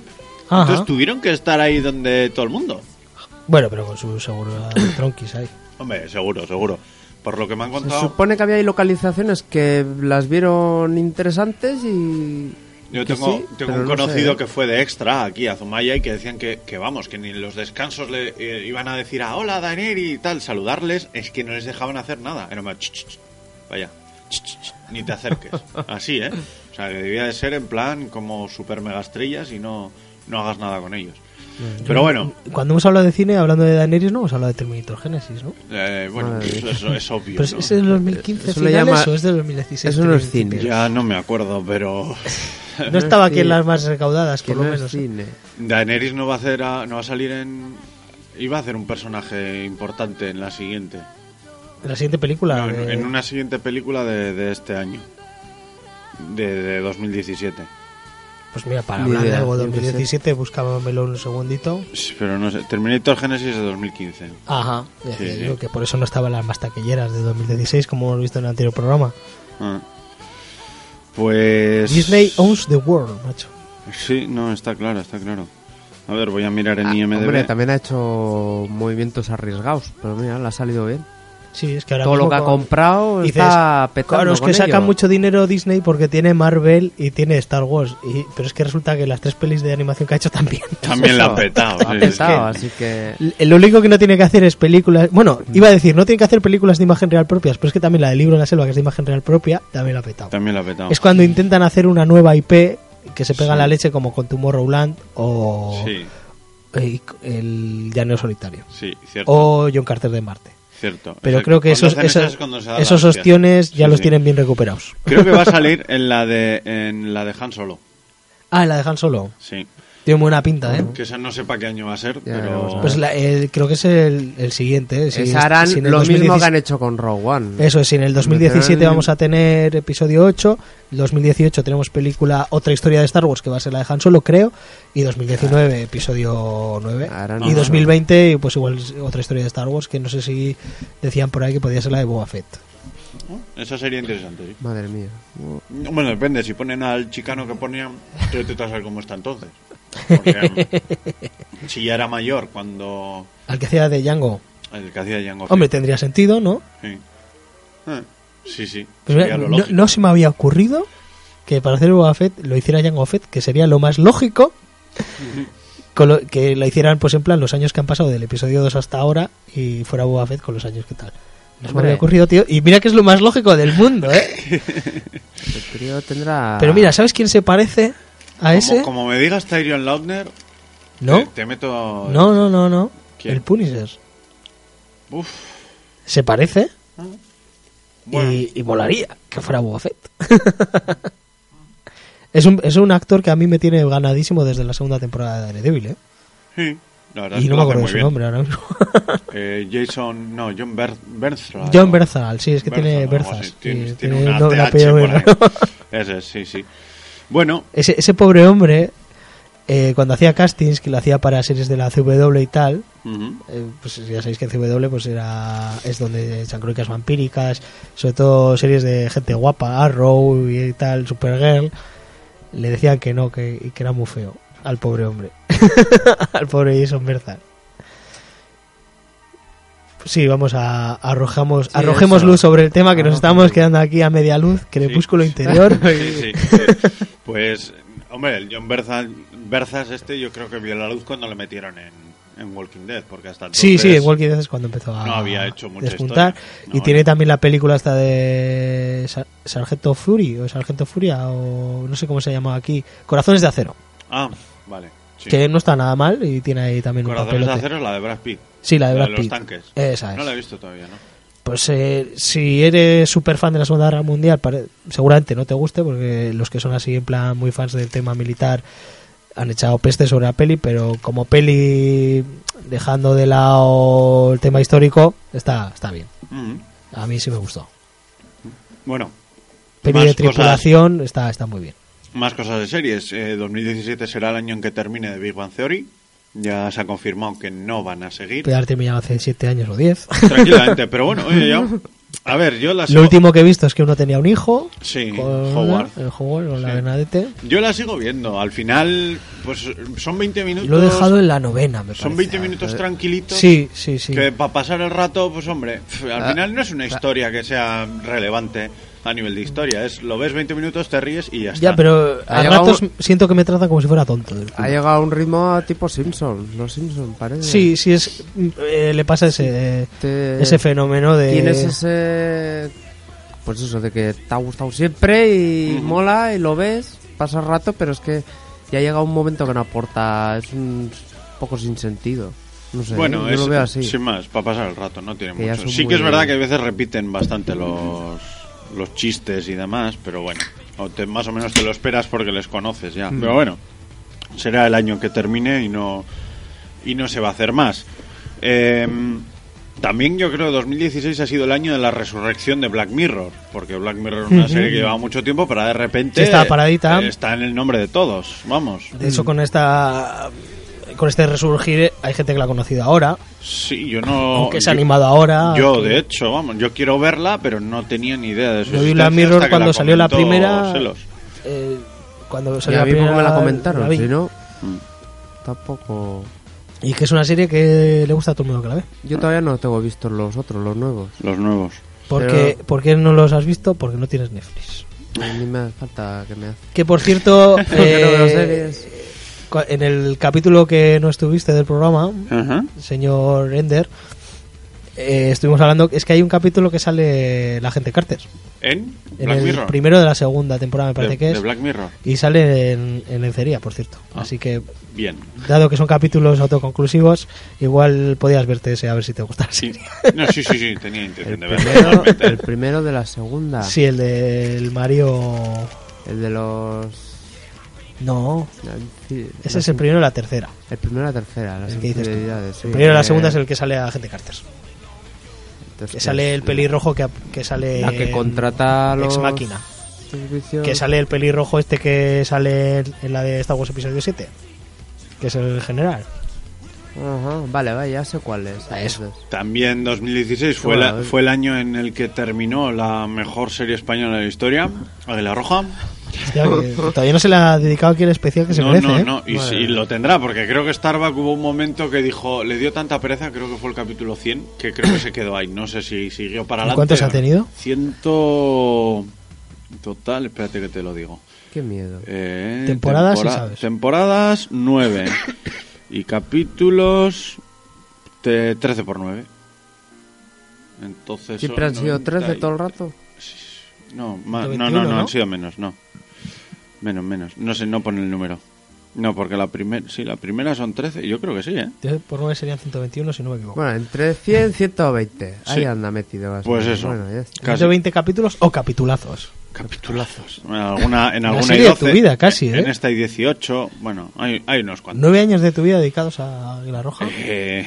Ajá. Entonces tuvieron que estar ahí donde todo el mundo. Bueno, pero con su seguro de tronquis ahí. Hombre, seguro, seguro. Por lo que me han Se contado... supone que había ahí localizaciones que las vieron interesantes y... Yo que tengo, sí, tengo pero un no conocido sé. que fue de extra aquí a Zumaya y que decían que, que vamos, que ni en los descansos le eh, iban a decir a hola Daenerys y tal, saludarles, es que no les dejaban hacer nada. Era más, ch, ch, ch, vaya, ch, ch, ch, ni te acerques. Así, ¿eh? O sea, que debía de ser en plan como super mega estrellas y no, no hagas nada con ellos. Pero bueno, Cuando hemos hablado de cine, hablando de Daenerys, no hemos hablado de Terminator Genesis, ¿no? eh, bueno, Madre eso, eso es obvio. Pero es, ¿no? ¿es de dos mil quince Eso le finales llama- o es de dos mil dieciséis? eso no es principios? cine. Ya no me acuerdo, pero No estaba aquí Sí. en las más recaudadas, Que por lo no es menos. cine. Daenerys no va a hacer a- no va a salir en iba a hacer un personaje importante en la siguiente. En la siguiente película. No, en, de- en una siguiente película de, de este año. De, de dos mil diecisiete. Pues mira, para Ni hablar de idea, algo de yo qué sé. dos mil diecisiete, buscábamelo un segundito. Sí, pero no sé. Terminator Genesis de dos mil quince. Ajá, ya Sí, te sí. digo que por eso no estaban las más taquilleras de dos mil dieciséis, como hemos visto en el anterior programa. Ah. Pues... Disney owns the world, macho. Sí, no, está claro, está claro. A ver, voy a mirar en Ah, I M D B. hombre, también ha hecho movimientos arriesgados, pero mira, le ha salido bien. Sí, es que ahora Todo lo mismo que ha con- comprado dices, está petando claro, es que con saca ello. mucho dinero Disney porque tiene Marvel y tiene Star Wars. Y, pero es que resulta que las tres pelis de animación que ha hecho también. También la ha Eso, petado. ha sí, petado, es que- así que... L- Lo único que no tiene que hacer es películas. Bueno, iba a decir, no tiene que hacer películas de imagen real propias, pero es que también la del libro de la selva, que es de imagen real propia, también la ha petado. También la ha petado. Es cuando intentan hacer una nueva I P que se pega Sí. la leche, como con Tomorrowland o Sí, eh, el Llanero Solitario sí, cierto. o John Carter de Marte. Cierto. Pero Es creo que cuando esos, hacen esos, esas es cuando se da la esos hostia. ostiones ya Sí, los sí. tienen bien recuperados. Creo que va a salir en la de en la de Han Solo. Ah, la de Han Solo. Sí. Tiene buena pinta, ¿eh? Que esa no sé para qué año va a ser, Ya veremos, pero... a ver. Pues la- el- creo que es el, el siguiente. ¿eh? Si Esa es- harán si en el lo mismo que 2017 han hecho con Rogue One. Eso es, si en el dos mil diecisiete Mencionan- vamos a tener episodio ocho, dos mil dieciocho tenemos película Otra historia de Star Wars, que va a ser la de Han Solo, creo, y dos mil diecinueve episodio nueve, Harán- y dos mil veinte pues igual Otra historia de Star Wars, que no sé si decían por ahí que podía ser la de Boba Fett. Esa sería interesante, sí. Madre mía. Bueno, depende. Si ponen al chicano que ponían, tú te vas a ver cómo está entonces. Porque si ya era mayor cuando... Al que hacía de Django, El que hacía Jango Fett. hombre, tendría sentido, ¿no? Sí. Ah, sí, sí. Pues sería mira, lo no, lógico. no se me había ocurrido que para hacer Boba Fett lo hiciera Jango Fett, que sería lo más lógico, con lo- que lo hicieran pues en plan los años que han pasado del episodio dos hasta ahora y fuera Boba Fett con los años que tal. No se me Hombre. había ocurrido, tío, y mira que es lo más lógico del mundo, ¿eh? El trío tendrá... Pero mira, ¿sabes quién se parece a ese? Como, como me digas Tyrion Lautner, ¿No? te, te meto... No, no, no, no. ¿Quién? El Punisher. Uf. Se parece Bueno, y, y molaría que fuera Boba Fett. es, un, es un actor que a mí me tiene ganadísimo desde la segunda temporada de Daredevil, ¿eh? sí. La verdad Y es que no lo me hace acuerdo de muy su bien. nombre ahora mismo. Eh, Jason... No, John Ber Bernthal. John Berzal, sí, es que tiene Bernthal, algo Berzas. así. Tiene, sí, tiene tiene una no- un T H apellido muy por ahí. raro. Ese es, sí, sí. Bueno, Ese, ese pobre hombre, eh, cuando hacía castings, que lo hacía para series de la C W y tal, ujú, eh, pues ya sabéis que en C W pues era, es donde echan crónicas vampíricas, sobre todo series de gente guapa, Arrow y tal, Supergirl, le decían que no, que, y que era muy feo al pobre hombre, al pobre Jason Berzal. Sí, vamos a arrojamos, Sí, arrojemos eso. luz sobre el tema, que nos Arrojemos estamos luz. quedando aquí a media luz, crepúsculo interior. sí, sí, sí. Pues, hombre, el John Berzal, Berzas este yo creo que vio la luz cuando le metieron en, en Walking Dead, porque hasta entonces... Sí, sí, en Walking Dead es cuando empezó a no había hecho mucha despuntar. historia. Y No, tiene no. también la película esta de Sa- Sargento Fury, o Sargento Furia, o no sé cómo se llama aquí, Corazones de Acero, Ah, vale. Sí. que no está nada mal y tiene ahí también un Corazones de papelote. acero es la de Brad Pitt. Sí, la de La Brad de los Pitt. tanques. Esa es. No la he visto todavía, ¿no? Pues eh, si eres súper fan de la Segunda Guerra Mundial, pare- seguramente no te guste, porque los que son así en plan muy fans del tema militar han echado peste sobre la peli, pero como peli, dejando de lado el tema histórico, está, está bien. Ujú. A mí sí me gustó. Bueno, Peli Más de tripulación está, está muy bien. más cosas de series. Eh, dos mil diecisiete será el año en que termine The Big Bang Theory. Ya se ha confirmado que no van a seguir. Puede haber terminado hace siete años o diez. Tranquilamente, pero bueno, oye, ya A ver, yo la Lo sigo... último que he visto es que uno tenía un hijo. Sí, con Howard. El Howard, con la Sí. Bernadette. Yo la sigo viendo. Al final, pues son veinte minutos. Lo he dejado en la novena, me Son parece. veinte minutos tranquilitos. Sí, sí, sí. Que para pasar el rato, pues hombre, pf, al Ah. final no es una historia que sea relevante a nivel de historia. Es lo ves veinte minutos, te ríes y ya está. Ya, pero Ha a llegado ratos siento que me trata como si fuera tonto. del culo. Ha llegado a un ritmo tipo Simpson. Los Simpson, parece. Sí, sí, es, eh, le pasa ese, Te- ese fenómeno de... Tienes ese... Pues eso, de que te ha gustado siempre y Ujú. mola y lo ves, pasa rato, pero es que ya llega un momento que no aporta, es un poco sin sentido. No sé, Bueno, yo es lo veo así. sin más, para pasar el rato, no tiene Que ya mucho. son Sí que muy- es verdad que a veces repiten bastante los, los chistes y demás, pero bueno, o te- más o menos te lo esperas porque les conoces ya. Mm. Pero bueno, será el año que termine y no y no se va a hacer más. Eh, también yo creo que dos mil dieciséis ha sido el año de la resurrección de Black Mirror, porque Black Mirror es una Ujú. serie que llevaba mucho tiempo, pero de repente Sí, estaba paradita. eh, está en el nombre de todos, vamos. De hecho, con esta... Con este resurgir hay gente que la ha conocido ahora, Sí, yo no... aunque se ha yo- animado ahora. Yo, que- de hecho, vamos, yo quiero verla, pero no tenía ni idea de su Yo vi existencia Black Mirror hasta que cuando salió la comentó primera. Selos. eh, cuando Y salió a la mí primera. porque me la comentaron, la vi. si no, Mm. tampoco... Y que es una serie que le gusta a todo el mundo que la ve. Yo todavía no tengo visto los otros, los nuevos. Los nuevos. Porque, Pero- ¿Por qué no los has visto? Porque no tienes Netflix. A mí me hace falta que me hace. Que por cierto, Porque no veo eh, series. cu- en el capítulo que no estuviste del programa, Ajá. señor Ender, eh, estuvimos hablando, es que hay un capítulo que sale la gente Carter. ¿En? En Black el Mirror. primero de la segunda temporada, me parece de, que de es. Black Mirror. Y sale en, en lencería, por cierto. Ah. Así que, Bien. dado que son capítulos autoconclusivos, igual podías verte ese a ver si te gusta la Sí. serie. No, sí, sí, sí, tenía El intención de verlo. primero, totalmente. el primero de la segunda. Sí, el del Mario... El de los... No, sí, ese la es el sim- primero de la tercera. El primero de la tercera, las El que dices tú. infidelidades. sí. El primero de la Eh, segunda es el que sale a gente Carter. entonces, Que sale el pelirrojo que, que sale... La que en contrata a los... Ex Máquina. servicios- Que sale el pelirrojo este que sale en la de Star Wars Episodio siete. Que es el general. Ajá, vale, vale, ya sé cuál es. Ah, eso. entonces. También dos mil dieciséis fue, Bueno, la- es- fue el año en el que terminó la mejor serie española de la historia, Águila Roja. Hostia, que todavía no se le ha dedicado aquí el especial que se no, merece, no, ¿eh? no, y, Madre sí, mía. lo tendrá, porque creo que Starbuck hubo un momento que dijo, le dio tanta pereza, creo que fue el capítulo cien, que creo que se quedó ahí. No sé si siguió para ¿Y adelante. cuántos ha tenido? Ciento... Total, espérate que te lo digo. Qué miedo. Eh, Temporadas, sí tempora- sabes. Temporadas, nueve. Y capítulos, te- trece por nueve. Entonces ¿Siempre son han sido noventa trece y- todo el rato? No, ma- ciento no, no, veintiuno, no, ¿no? han sido menos, no. Menos, menos. No sé, no pone el número. No, porque la primera, sí, la primera son trece. Yo creo que sí, ¿eh? Por nueve serían ciento veintiuno, si no me equivoco. Bueno, entre cien y ciento veinte. Ahí Sí. anda metido. más o Pues menos. eso. Bueno, ya está. Casi. ciento veinte capítulos o capitulazos. Capitulazos. En alguna, en La alguna serie hay de tu doce, vida, casi, ¿eh? En esta hay dieciocho. Bueno, hay, hay unos cuantos. Nueve años de tu vida dedicados a Águila Roja. Eh,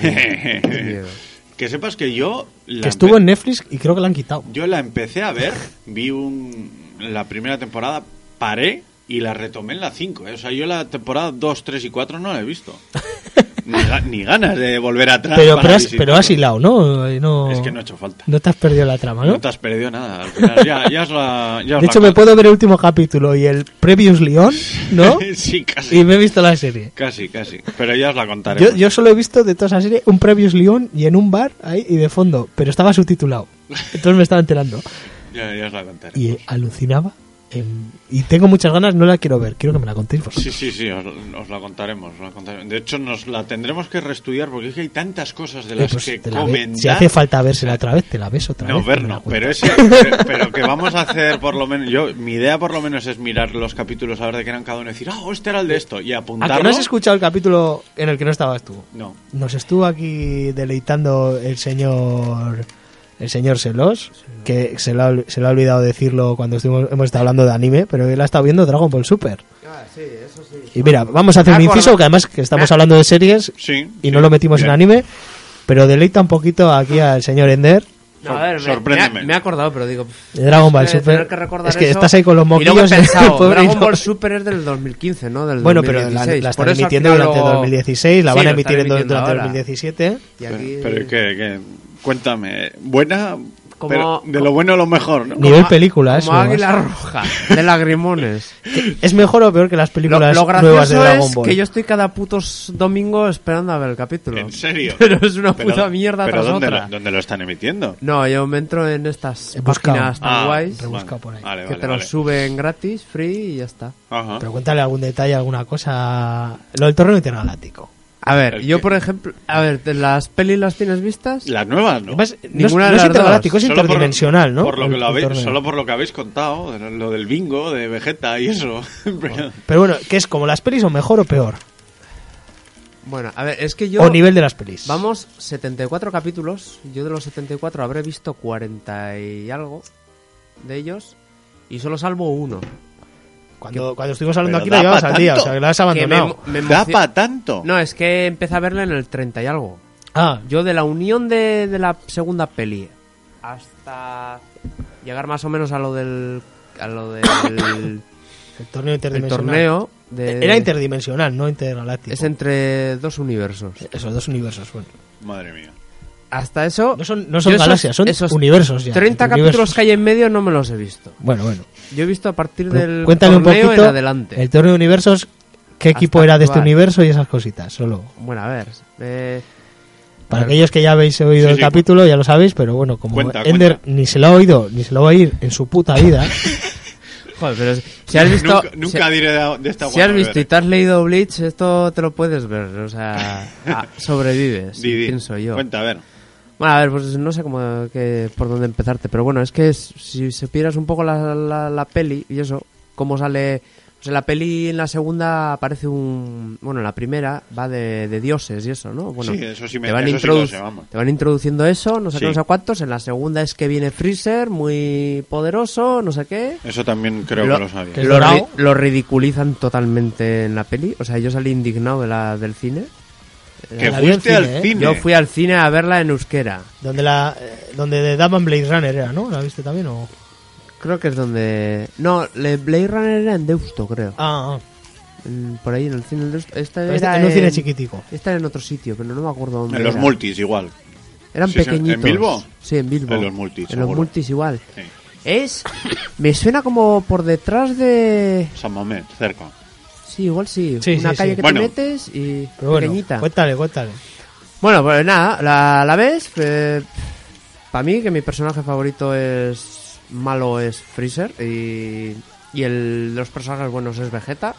Qué miedo. que sepas que yo... la Que estuvo empe- en Netflix y creo que la han quitado. Yo la empecé a ver, vi un, la primera temporada, paré y la retomé en la cinco. ¿eh? O sea, yo la temporada dos, tres y cuatro no la he visto. Ni, ga- ni ganas de volver atrás. Pero, para pero, has, visitarlo. pero has hilado, ¿no? Y no... Es que no ha hecho falta. No te has perdido la trama, ¿no? No te has perdido nada. Al final, ya, ya os la, ya os De la hecho, me cuento. puedo ver el último capítulo y el Previously On, ¿no? Sí, casi. Y me he visto la serie. Casi, casi. Pero ya os la contaré. Yo, yo solo he visto de toda esa serie un Previously On y en un bar ahí y de fondo, pero estaba subtitulado. Entonces me estaba enterando. Ya, ya os la contaré. Y alucinaba. en- Y tengo muchas ganas, no la quiero ver. Quiero que me la contéis vosotros. Sí, sí, sí, os, os la contaremos, os la contaremos. De hecho, nos la tendremos que reestudiar porque es que hay tantas cosas de Eh, las pues que te la ve- comentar. si hace falta vérsela otra vez, te la ves otra No, vez. ver y me la no, cuentas. pero, ese, pero, pero que vamos a hacer por lo menos, yo, mi idea por lo menos es mirar los capítulos a ver de qué eran cada uno y decir, ah, este era el de esto, y ¿A apuntarlo. que no has escuchado el capítulo en el que no estabas tú? No. Nos estuvo aquí deleitando el señor el señor Selos, que se lo, ha, se lo ha olvidado decirlo cuando estuvimos, hemos estado hablando de anime, pero él ha estado viendo Dragon Ball Super. Ah, sí, eso sí. Y mira, vamos a hacer Me un acuerdo. inciso, que además que estamos Me- hablando de series Sí. y sí, no lo metimos bien. en anime, pero deleita un poquito aquí al señor Ender No, a ver, me- Sorpréndeme. Me, ha- me he acordado, pero digo... pff, de Dragon Ball eh, tener Super. que recordar Es que eso. estás ahí con los Y luego he moquillos. pensado, pobre Dragon no. Ball Super es del dos mil quince, ¿no? Del Bueno, pero la, dos mil dieciséis. la están Por eso al emitiendo final durante lo- dos mil dieciséis, la Sí, van a lo emitir están en- emitiendo durante ahora. dos mil diecisiete. Y aquí... Pero, pero que, que- cuéntame, ¿buena, como, Pero de lo bueno a lo mejor, ¿no? Nivel película, eso. como más. Águila Roja, de lagrimones. ¿Es mejor o peor que las Lo, películas lo nuevas de gracioso Dragon es Ball? que yo estoy cada puto s- domingo esperando a ver el capítulo. ¿En serio? Pero es una Pero- puta mierda pero tras ¿dónde otra. Lo, ¿dónde lo están emitiendo? No, yo me entro en estas He buscado. páginas tan Ah, guays rebusca por ahí. Vale, que vale, te vale. los suben gratis, free y ya está. Ajá. Pero cuéntale algún detalle, alguna cosa. Lo del torneo intergaláctico. A ver, ¿El yo qué? por ejemplo, a ver, ¿de ¿las pelis las tienes vistas? Las nuevas, ¿no? Además, no es, Ninguna no de es las intergaláctico, dos. es Solo por- interdimensional, ¿no? Por lo que El- lo el habéis, torneo. solo por lo que habéis contado, de lo del bingo, de Vegeta y eso. Pero- Pero bueno, ¿qué es? ¿Como las pelis o mejor o peor? Bueno, a ver, es que yo... O nivel de las pelis. Vamos, setenta y cuatro capítulos. Yo de los setenta y cuatro habré visto cuarenta y algo de ellos. Y solo salvo uno. Cuando, cuando estuvimos hablando Pero aquí la da llevabas pa' al día, o tanto. sea, que la has Que me, abandonado. me ¿Da emocio- para tanto? No, es que empecé a verla en el treinta y algo. Ah, Yo de la unión de, de la segunda peli hasta llegar más o menos a lo del... A lo del el torneo el interdimensional. torneo. De, Era interdimensional, no intergaláctico. Es entre dos universos. Esos dos universos, bueno. Madre mía. Hasta eso... No son, no son yo esos- galaxias, son esos universos ya. treinta universos. capítulos que hay en medio no me los he visto. Bueno, bueno. Yo he visto a partir Pero del cuéntale un torneo poquito en adelante. el torneo de universos, qué Hasta equipo era de este actual. universo y esas cositas, solo. Bueno, a ver. eh, Para a ver, aquellos que ya habéis oído Sí, el sí, capítulo, ya lo sabéis, pero bueno, como Cuenta, Ender cuenta. ni se lo ha oído, ni se lo va a oír en su puta vida. Joder, pero si si has visto... nunca nunca si, diré de, de esta si has guapa, visto y veré. te has leído Bleach, esto te lo puedes ver. O sea, ah, sobrevives, Di, di. pienso yo. Cuenta, a ver. Bueno, a ver, pues no sé cómo que, por dónde empezarte, pero bueno, es que es- si supieras un poco la, la, la peli y eso, cómo sale... O sea, la peli en la segunda aparece un... Bueno, en la primera va de, de dioses y eso, ¿no? Bueno, Sí, eso sí me- te van, eso sí lo introdu- sé, vamos. te van introduciendo eso, no sé Sí. qué, no sé cuántos. En la segunda es que viene Freezer, muy poderoso, no sé qué. Eso también creo lo, que lo sabía. que- lo, dorado. ri- lo ridiculizan totalmente en la peli. O sea, yo salí indignado de la, del cine. Que La vi en fuiste cine, al ¿eh? cine. Yo fui al cine a verla en euskera. donde la eh, donde daban Blade Runner era, ¿no? ¿La viste también o...? Creo que es donde... No, le- Blade Runner era en Deusto, creo. Ah, ah. En- por ahí en el cine del Deusto. Esta Pero era este- en un cine en- chiquitico. Esta era en otro sitio, pero no me acuerdo dónde En los era. multis igual. Eran Sí, sí, ¿en pequeñitos. Bilbo? Sí, en Bilbo. En los multis, En los seguro. multis igual. Sí. Es... Me suena como por detrás de... San Mamés, cerca. Sí, igual sí. Sí, Una sí, calle sí. que Bueno. te metes y... Pero bueno, pequeñita. cuéntale, cuéntale. Bueno, pues nada, la, la ves. Para mí, que mi personaje favorito es malo, es Freezer. Y, y el de los personajes buenos es Vegeta.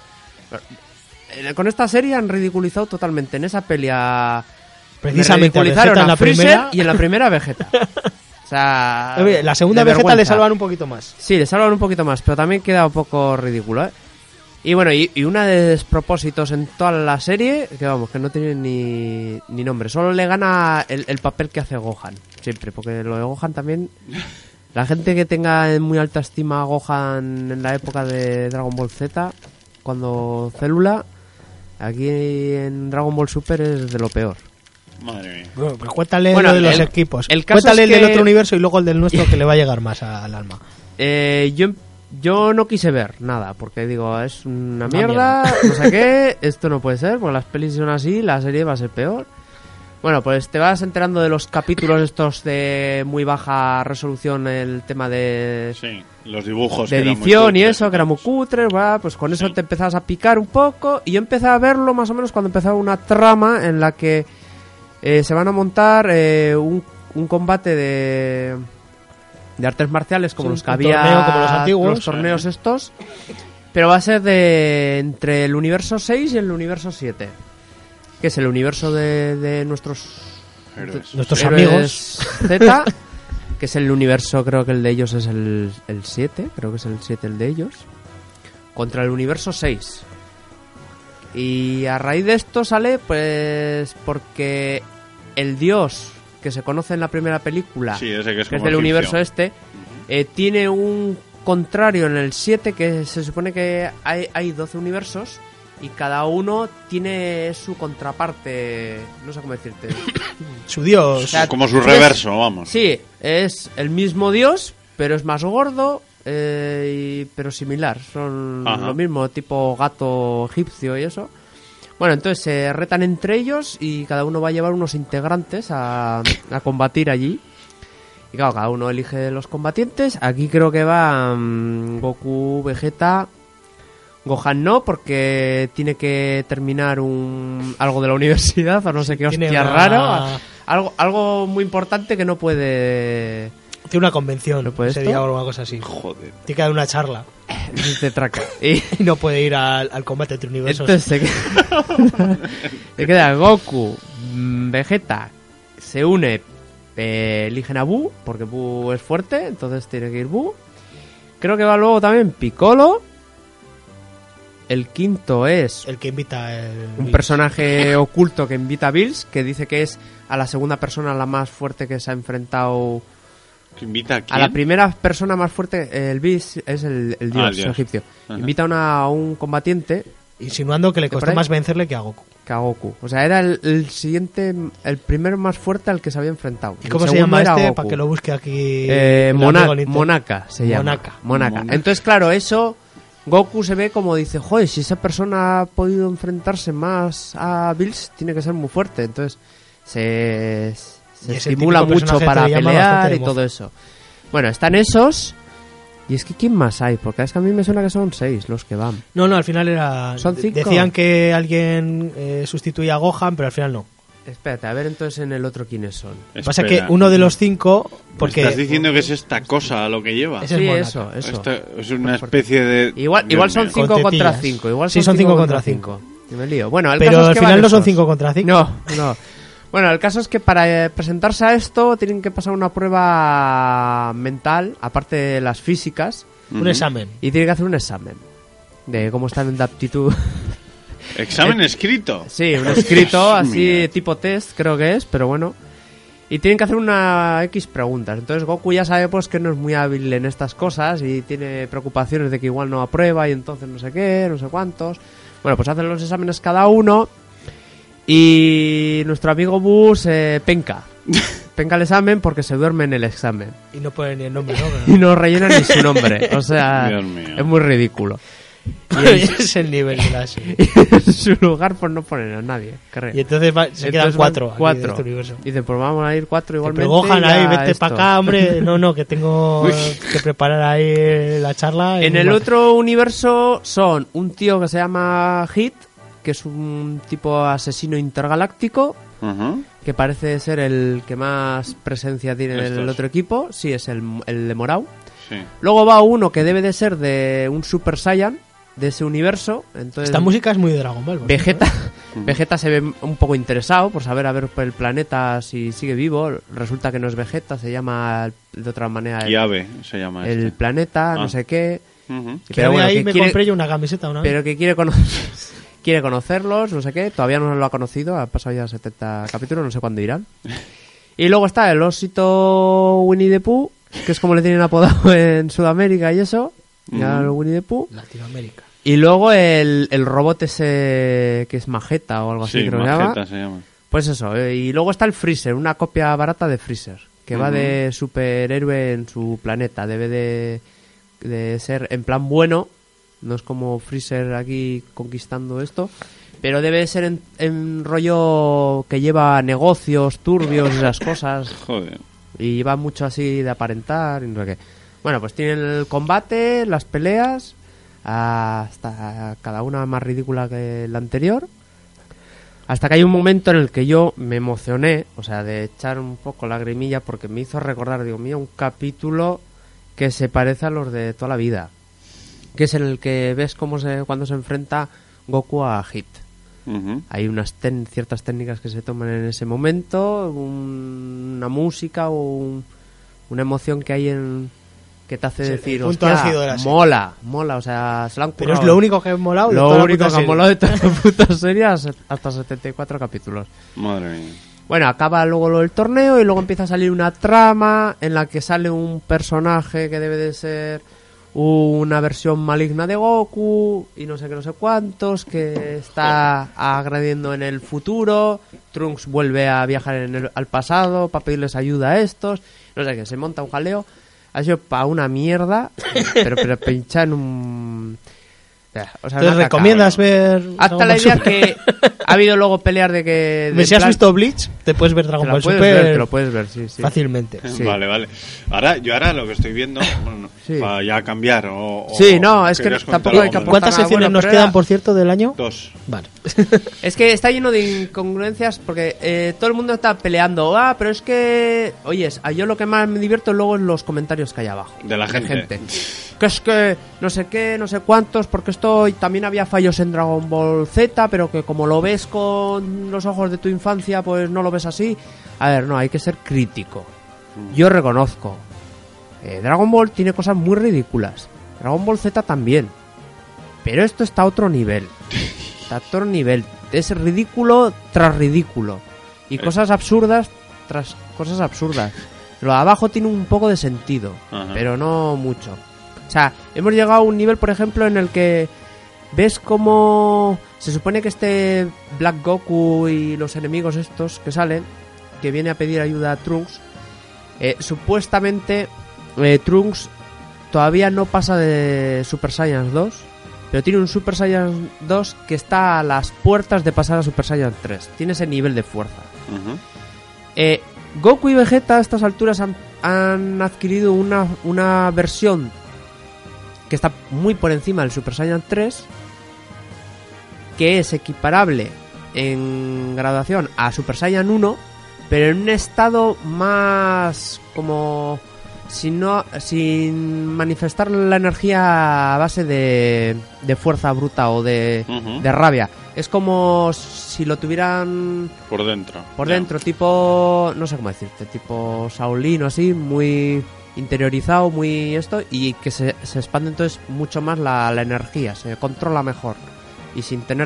Eh, Con esta serie han ridiculizado totalmente. En esa peli a... Precisamente me a ridiculizaron Vegeta en a la Freezer primera. y en la primera Vegeta. O sea... Oye, la segunda de Vegeta le vergüenza. salvan un poquito más. Sí, le salvan un poquito más, pero también queda un poco ridículo, ¿eh? Y bueno, y, y una de despropósitos en toda la serie, que vamos, que no tiene ni, ni nombre. Solo le gana el, el papel que hace Gohan, siempre, porque lo de Gohan también... La gente que tenga en muy alta estima a Gohan en la época de Dragon Ball Z, cuando Célula, aquí en Dragon Ball Super es de lo peor. Madre mía. Bueno, pues cuéntale Bueno, lo de los el- equipos. el caso Cuéntale es el del que- otro universo y luego el del nuestro que le va a llegar más a- al alma. Eh, yo, yo no quise ver nada, porque digo, es una Una mierda, no sé qué, esto no puede ser, porque las pelis son así, la serie va a ser peor. Bueno, pues te vas enterando de los capítulos estos de muy baja resolución, el tema de, Sí, los dibujos. de que eran muy edición y cutres eso, que era muy cutre, va, pues con eso Sí. te empezabas a picar un poco, y yo empecé a verlo más o menos cuando empezaba una trama en la que eh, se van a montar eh, un, un combate de... de artes marciales como Sí, los que un había torneo como los antiguos. los torneos estos, pero va a ser de entre el universo seis y el universo siete, que es el universo de, de nuestros Héroes. Nuestros héroes amigos. Z, que es el universo, creo que el de ellos es el el siete, creo que es el siete el de ellos, contra el universo seis. Y a raíz de esto sale, pues, porque el dios que se conoce en la primera película, Sí, ese que es que es como del egipcio. universo este, eh, tiene un contrario en el siete, que se supone que hay, hay doce universos y cada uno tiene su contraparte, no sé cómo decirte. Su dios. O sea, Como su es- reverso, vamos. Sí, es el mismo dios, pero es más gordo, eh, y- pero similar. Son Ajá. lo mismo, tipo gato egipcio y eso. Bueno, entonces se retan entre ellos y cada uno va a llevar unos integrantes a, a combatir allí. Y claro, cada uno elige los combatientes. Aquí creo que va um, Goku, Vegeta, Gohan no, porque tiene que terminar un algo de la universidad o no sé qué hostia Tiene una- raro. Algo, algo muy importante que no puede... Tiene una convención, ¿No puede ese esto? día o alguna cosa así. Joder. Tiene que dar una charla Te traca. Y y no puede ir al, al combate entre universos. entonces se queda, se queda Goku, mm, Vegeta, se une, eh, eligen a Buu, porque Buu es fuerte, entonces tiene que ir Buu. Creo que va luego también Piccolo. El quinto es El que invita el... un personaje oculto que invita a Bills, que dice que es a la segunda persona la más fuerte que se ha enfrentado. ¿Que invita a quién? A la primera persona más fuerte, el Bills es el, el dios, Ah, el dios. egipcio. Ajá. Invita a, una- a un combatiente Insinuando que le ¿Te costó parece? más vencerle que a Goku. que a Goku. O sea, era el, el siguiente, el primero más fuerte al que se había enfrentado. ¿Y El cómo se segundo llama era este? Goku. Para que lo busque aquí. Eh, el Mona- amigo Nintendo. Monaka se llama. Monaka. Monaka. Monaka. Entonces, claro, eso Goku se ve como dice, joder, si esa persona ha podido enfrentarse más a Bills, tiene que ser muy fuerte. Entonces, se, se Y es el estimula típico mucho personaje para que llama pelear bastante y de todo mozo. eso. Bueno, están esos. Y es que, ¿quién más hay? Porque es que a mí me suena que son seis los que van. No, no, al final era. ¿Son cinco? Decían que alguien eh, sustituía a Gohan, pero al final no. Espérate, a ver entonces en el otro quiénes son. Pasa que Espera. uno de los cinco. ¿Me Porque estás diciendo que es esta cosa lo que lleva? Ese es Sí, Monaka. eso, eso. Esto es una especie de... Igual, Dios igual son mío. cinco Con contra tetillas. cinco. Igual Sí, son cinco contra cinco. Y me lío. Bueno, el Pero caso es al que final van no son esos. cinco contra cinco. No, no. Bueno, el caso es que para eh, presentarse a esto tienen que pasar una prueba mental, aparte de las físicas, Un Ujú. examen. y tienen que hacer un examen de cómo están de aptitud. Examen escrito. Sí, un escrito así Mira. tipo test, creo que es, pero bueno. Y tienen que hacer una X preguntas. Entonces Goku ya sabe pues que no es muy hábil en estas cosas y tiene preocupaciones de que igual no aprueba y entonces no sé qué, no sé cuántos. Bueno, pues hacen los exámenes cada uno y nuestro amigo Bus eh, penca. Penca el examen porque se duerme en el examen. Y no pone ni el nombre, Y ¿no? no rellena ni su nombre. O sea, Dios mío. es muy ridículo. Pero es el nivel de la serie. Y en su lugar pues no ponen a nadie. creo. Y entonces va- se Entonces quedan van cuatro. aquí de Cuatro. este universo. Dicen, pues vamos a ir cuatro igualmente. Pero Gohan y ya ahí, vete esto. para acá, hombre. No, no, que tengo que preparar ahí la charla. y En el va- otro universo son un tío que se llama Hit, que es un tipo asesino intergaláctico, Ujú. que parece ser el que más presencia tiene en el Estos. otro equipo. Sí, es el, el de Morau. Sí. Luego va uno que debe de ser de un Super Saiyan de ese universo. Entonces, Esta música es muy de Dragon Ball. por Vegeta, ejemplo, Vegeta se ve un poco interesado por saber a ver por el planeta si sigue vivo. Resulta que no es Vegeta, se llama de otra manera el, Llave se llama el este. planeta, Ah. no sé qué. Ujú. ¿eh? Que Pero de bueno, ahí que me quiere- compré yo una camiseta una vez. Pero que quiere conocer, quiere conocerlos, no sé qué. Todavía no lo ha conocido, ha pasado ya setenta capítulos, no sé cuándo irán. Y luego está el osito Winnie the Pooh, que es como le tienen apodado en Sudamérica y eso. Ya Ujú. el Winnie the Pooh. Latinoamérica. Y luego el, el robot ese que es Mageta o algo así, Sí, creo que se llama. Mageta se llama. Pues eso, eh, y luego está el Freezer, una copia barata de Freezer, que va Ujú. de superhéroe en su planeta. Debe de, de ser en plan bueno, no es como Freezer aquí conquistando esto, pero debe ser en, en rollo que lleva negocios turbios y esas cosas, Joder. y lleva mucho así de aparentar y no sé qué. Bueno, pues tienen el combate, las peleas, hasta cada una más ridícula que la anterior. Hasta que hay un momento en el que yo me emocioné, o sea, de echar un poco lagrimilla, porque me hizo recordar, digo, mira, un capítulo que se parece a los de toda la vida. Que es en el que ves cómo se, cuando se enfrenta Goku a Hit. Ujú. Hay unas ten- ciertas técnicas que se toman en ese momento, un- una música o un- una emoción que hay en que te hace Sí, el decir, punto hostia, álgido de la serie. mola, mola, o sea, se la han Pero es currado. lo único que he molado de Lo toda la único puta que ha serie. molado de toda la puta serie hasta setenta y cuatro capítulos. Madre mía. Bueno, acaba luego lo del torneo y luego empieza a salir una trama en la que sale un personaje que debe de ser una versión maligna de Goku y no sé qué, no sé cuántos, que está agrediendo en el futuro. Trunks vuelve a viajar en el- al pasado para pedirles ayuda a estos. No sé qué, se monta un jaleo. Ha sido para una mierda, pero, pero pincha en un... O sea, Entonces, ¿recomiendas ver hasta la idea que ha habido luego peleas de que... De si has visto Bleach, te puedes ver Dragon Ball Super ver, te lo puedes ver, sí, sí. fácilmente. Sí. Vale, vale. Ahora, yo ahora lo que estoy viendo, bueno, sí. para ya cambiar o... Sí, no, es que tampoco hay que aportar ¿Cuántas nada secciones bueno, nos pero quedan, era... por cierto, del año? Dos. Vale. Es que está lleno de incongruencias porque eh, todo el mundo está peleando. Ah, pero es que... Oyes, a yo lo que más me divierto luego es los comentarios que hay abajo. De la gente. Que es que no sé qué, no sé cuántos, porque esto también había fallos en Dragon Ball Z, pero que como lo ves con los ojos de tu infancia, pues no lo ves así. A ver, no, hay que ser crítico. Yo reconozco. Eh, Dragon Ball tiene cosas muy ridículas. Dragon Ball Z también. Pero esto está a otro nivel. Está a otro nivel. Es ridículo tras ridículo. Y cosas absurdas tras cosas absurdas. Lo de abajo tiene un poco de sentido, Ajá. pero no mucho. O sea, hemos llegado a un nivel, por ejemplo, en el que ves como se supone que este Black Goku y los enemigos estos que salen, que viene a pedir ayuda a Trunks, eh, supuestamente eh, Trunks todavía no pasa de Super Saiyan dos, pero tiene un Super Saiyan dos que está a las puertas de pasar a Super Saiyan tres. Tiene ese nivel de fuerza. Uh-huh. Eh, Goku y Vegeta a estas alturas han, han adquirido una, una versión que está muy por encima del Super Saiyan tres, que es equiparable en graduación a Super Saiyan uno, pero en un estado más como sin, no, sin manifestar la energía a base de, de fuerza bruta o de, Uh-huh. de rabia. Es como si lo tuvieran Por dentro. por Ya. dentro, tipo, no sé cómo decirte, tipo Shaolin o así, muy interiorizado, muy esto, y que se, se expande entonces mucho más la, la energía, se controla mejor y sin tener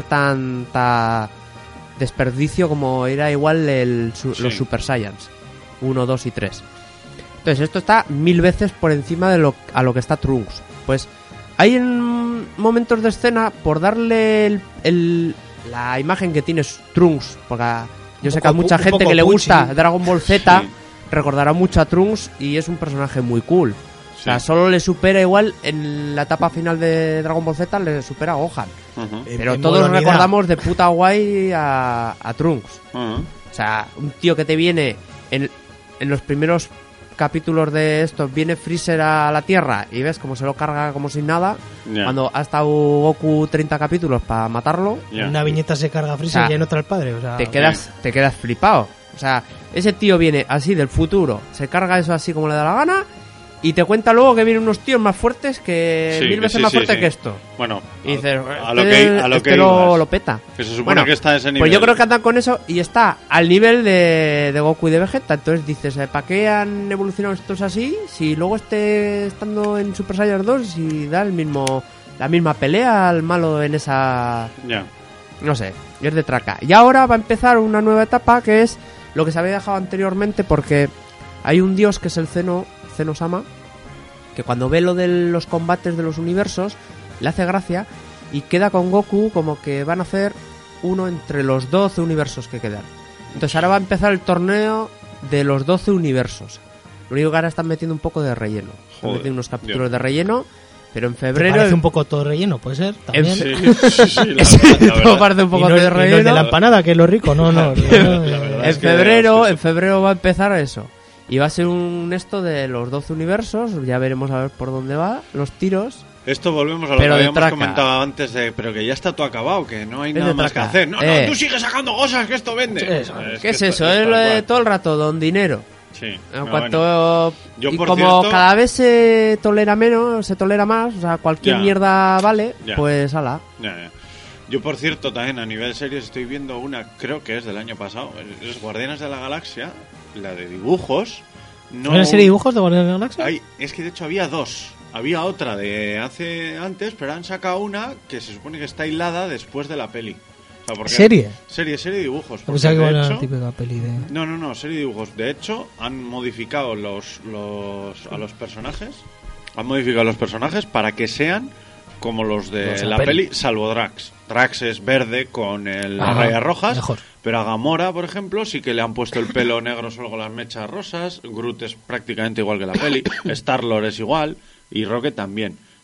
tanta desperdicio como era igual el, su- Sí. los Super Saiyans uno, dos y tres. Entonces esto está mil veces por encima de lo a lo que está Trunks. Pues hay en momentos de escena, por darle el, el- la imagen que tiene Trunks, porque a- yo Un sé que a poco mucha pu- un gente poco que le puchi. gusta Dragon Ball Z Sí. recordará mucho a Trunks y es un personaje muy cool. O sea, Sí. solo le supera igual en la etapa final de Dragon Ball Z, le supera a Gohan. Uh-huh. En- Pero en todos molonidad. recordamos de puta guay a, a Trunks. Uh-huh. O sea, un tío que te viene en, en los primeros capítulos de esto, viene Freezer a la Tierra y ves cómo se lo carga como sin nada. Ya. Cuando ha estado Goku treinta capítulos para matarlo, Ya. En una viñeta se carga Freezer O sea, y en otra el padre. O sea, te quedas te quedas flipado. O sea, ese tío viene así del futuro, se carga eso así como le da la gana y te cuenta luego que vienen unos tíos más fuertes que Sí, mil que veces sí, más sí, fuertes sí. que esto. Bueno, Y dices, a, a lo este- que, a lo este que lo, ibas. lo peta. Que se supone Bueno, que está a ese nivel. Pues yo creo que andan con eso y está al nivel de, de Goku y de Vegeta. Entonces dices, ¿para qué han evolucionado estos así? Si luego esté estando en Super Saiyan dos y da el mismo la misma pelea al malo en esa... Ya. No sé, es de traca. Y ahora va a empezar una nueva etapa que es lo que se había dejado anteriormente, porque hay un dios que es el Zeno, Zeno-sama, que cuando ve lo de los combates de los universos le hace gracia y queda con Goku como que van a hacer uno entre los doce universos que quedan. Entonces ahora va a empezar el torneo de los doce universos. Lo único que ahora están metiendo un poco de relleno. Están Joder, metiendo unos capítulos Dios. de relleno, pero en ¿te febrero... parece un poco todo relleno? ¿Puede ser? También. En- Sí, sí, sí, la Sí, verdad, la todo verdad. parece un Y poco no, de y no el relleno. de la empanada, que es lo rico. No, no. no, no. La verdad En es que- febrero, es que- en febrero va a empezar eso. Y va a ser un esto de los doce universos. Ya veremos a ver por dónde va. Los tiros. Esto volvemos a lo Pero que de habíamos traca. comentado antes, de, pero que ya está todo acabado, que no hay Es nada de más que traca. hacer. No, Eh. no, tú sigues sacando cosas, que esto vende. Eso. Es ¿Qué que es esto- eso? Es tal lo de cual. todo el rato, don dinero. Sí. En pero cuanto bueno. Yo, y por como cierto- cada vez se tolera menos, se tolera más, o sea, cualquier Ya. mierda vale, Ya. pues ala. Ya, ya. Yo, por cierto, también a nivel series estoy viendo una, creo que es del año pasado, Los Guardianes de la Galaxia, la de dibujos. No, ¿Una serie de dibujos de Guardianes de la Galaxia? Hay, es que de hecho había dos. Había otra de hace antes, pero han sacado una que se supone que está aislada después de la peli. O sea, porque- ¿Serie? Serie, serie de dibujos. porque Pensaba que de era hecho- la típica peli de... No, no, no, serie de dibujos. De hecho, han modificado los, los a los personajes. Han modificado los personajes para que sean como los de Los de la la peli, peli. salvo Drax. Drax es verde con el, las Ajá, rayas rojas. mejor. Pero a Gamora, por ejemplo, sí que le han puesto el pelo negro solo con las mechas rosas. Groot es prácticamente igual que la peli. Star-Lord es igual. Y Rocket también.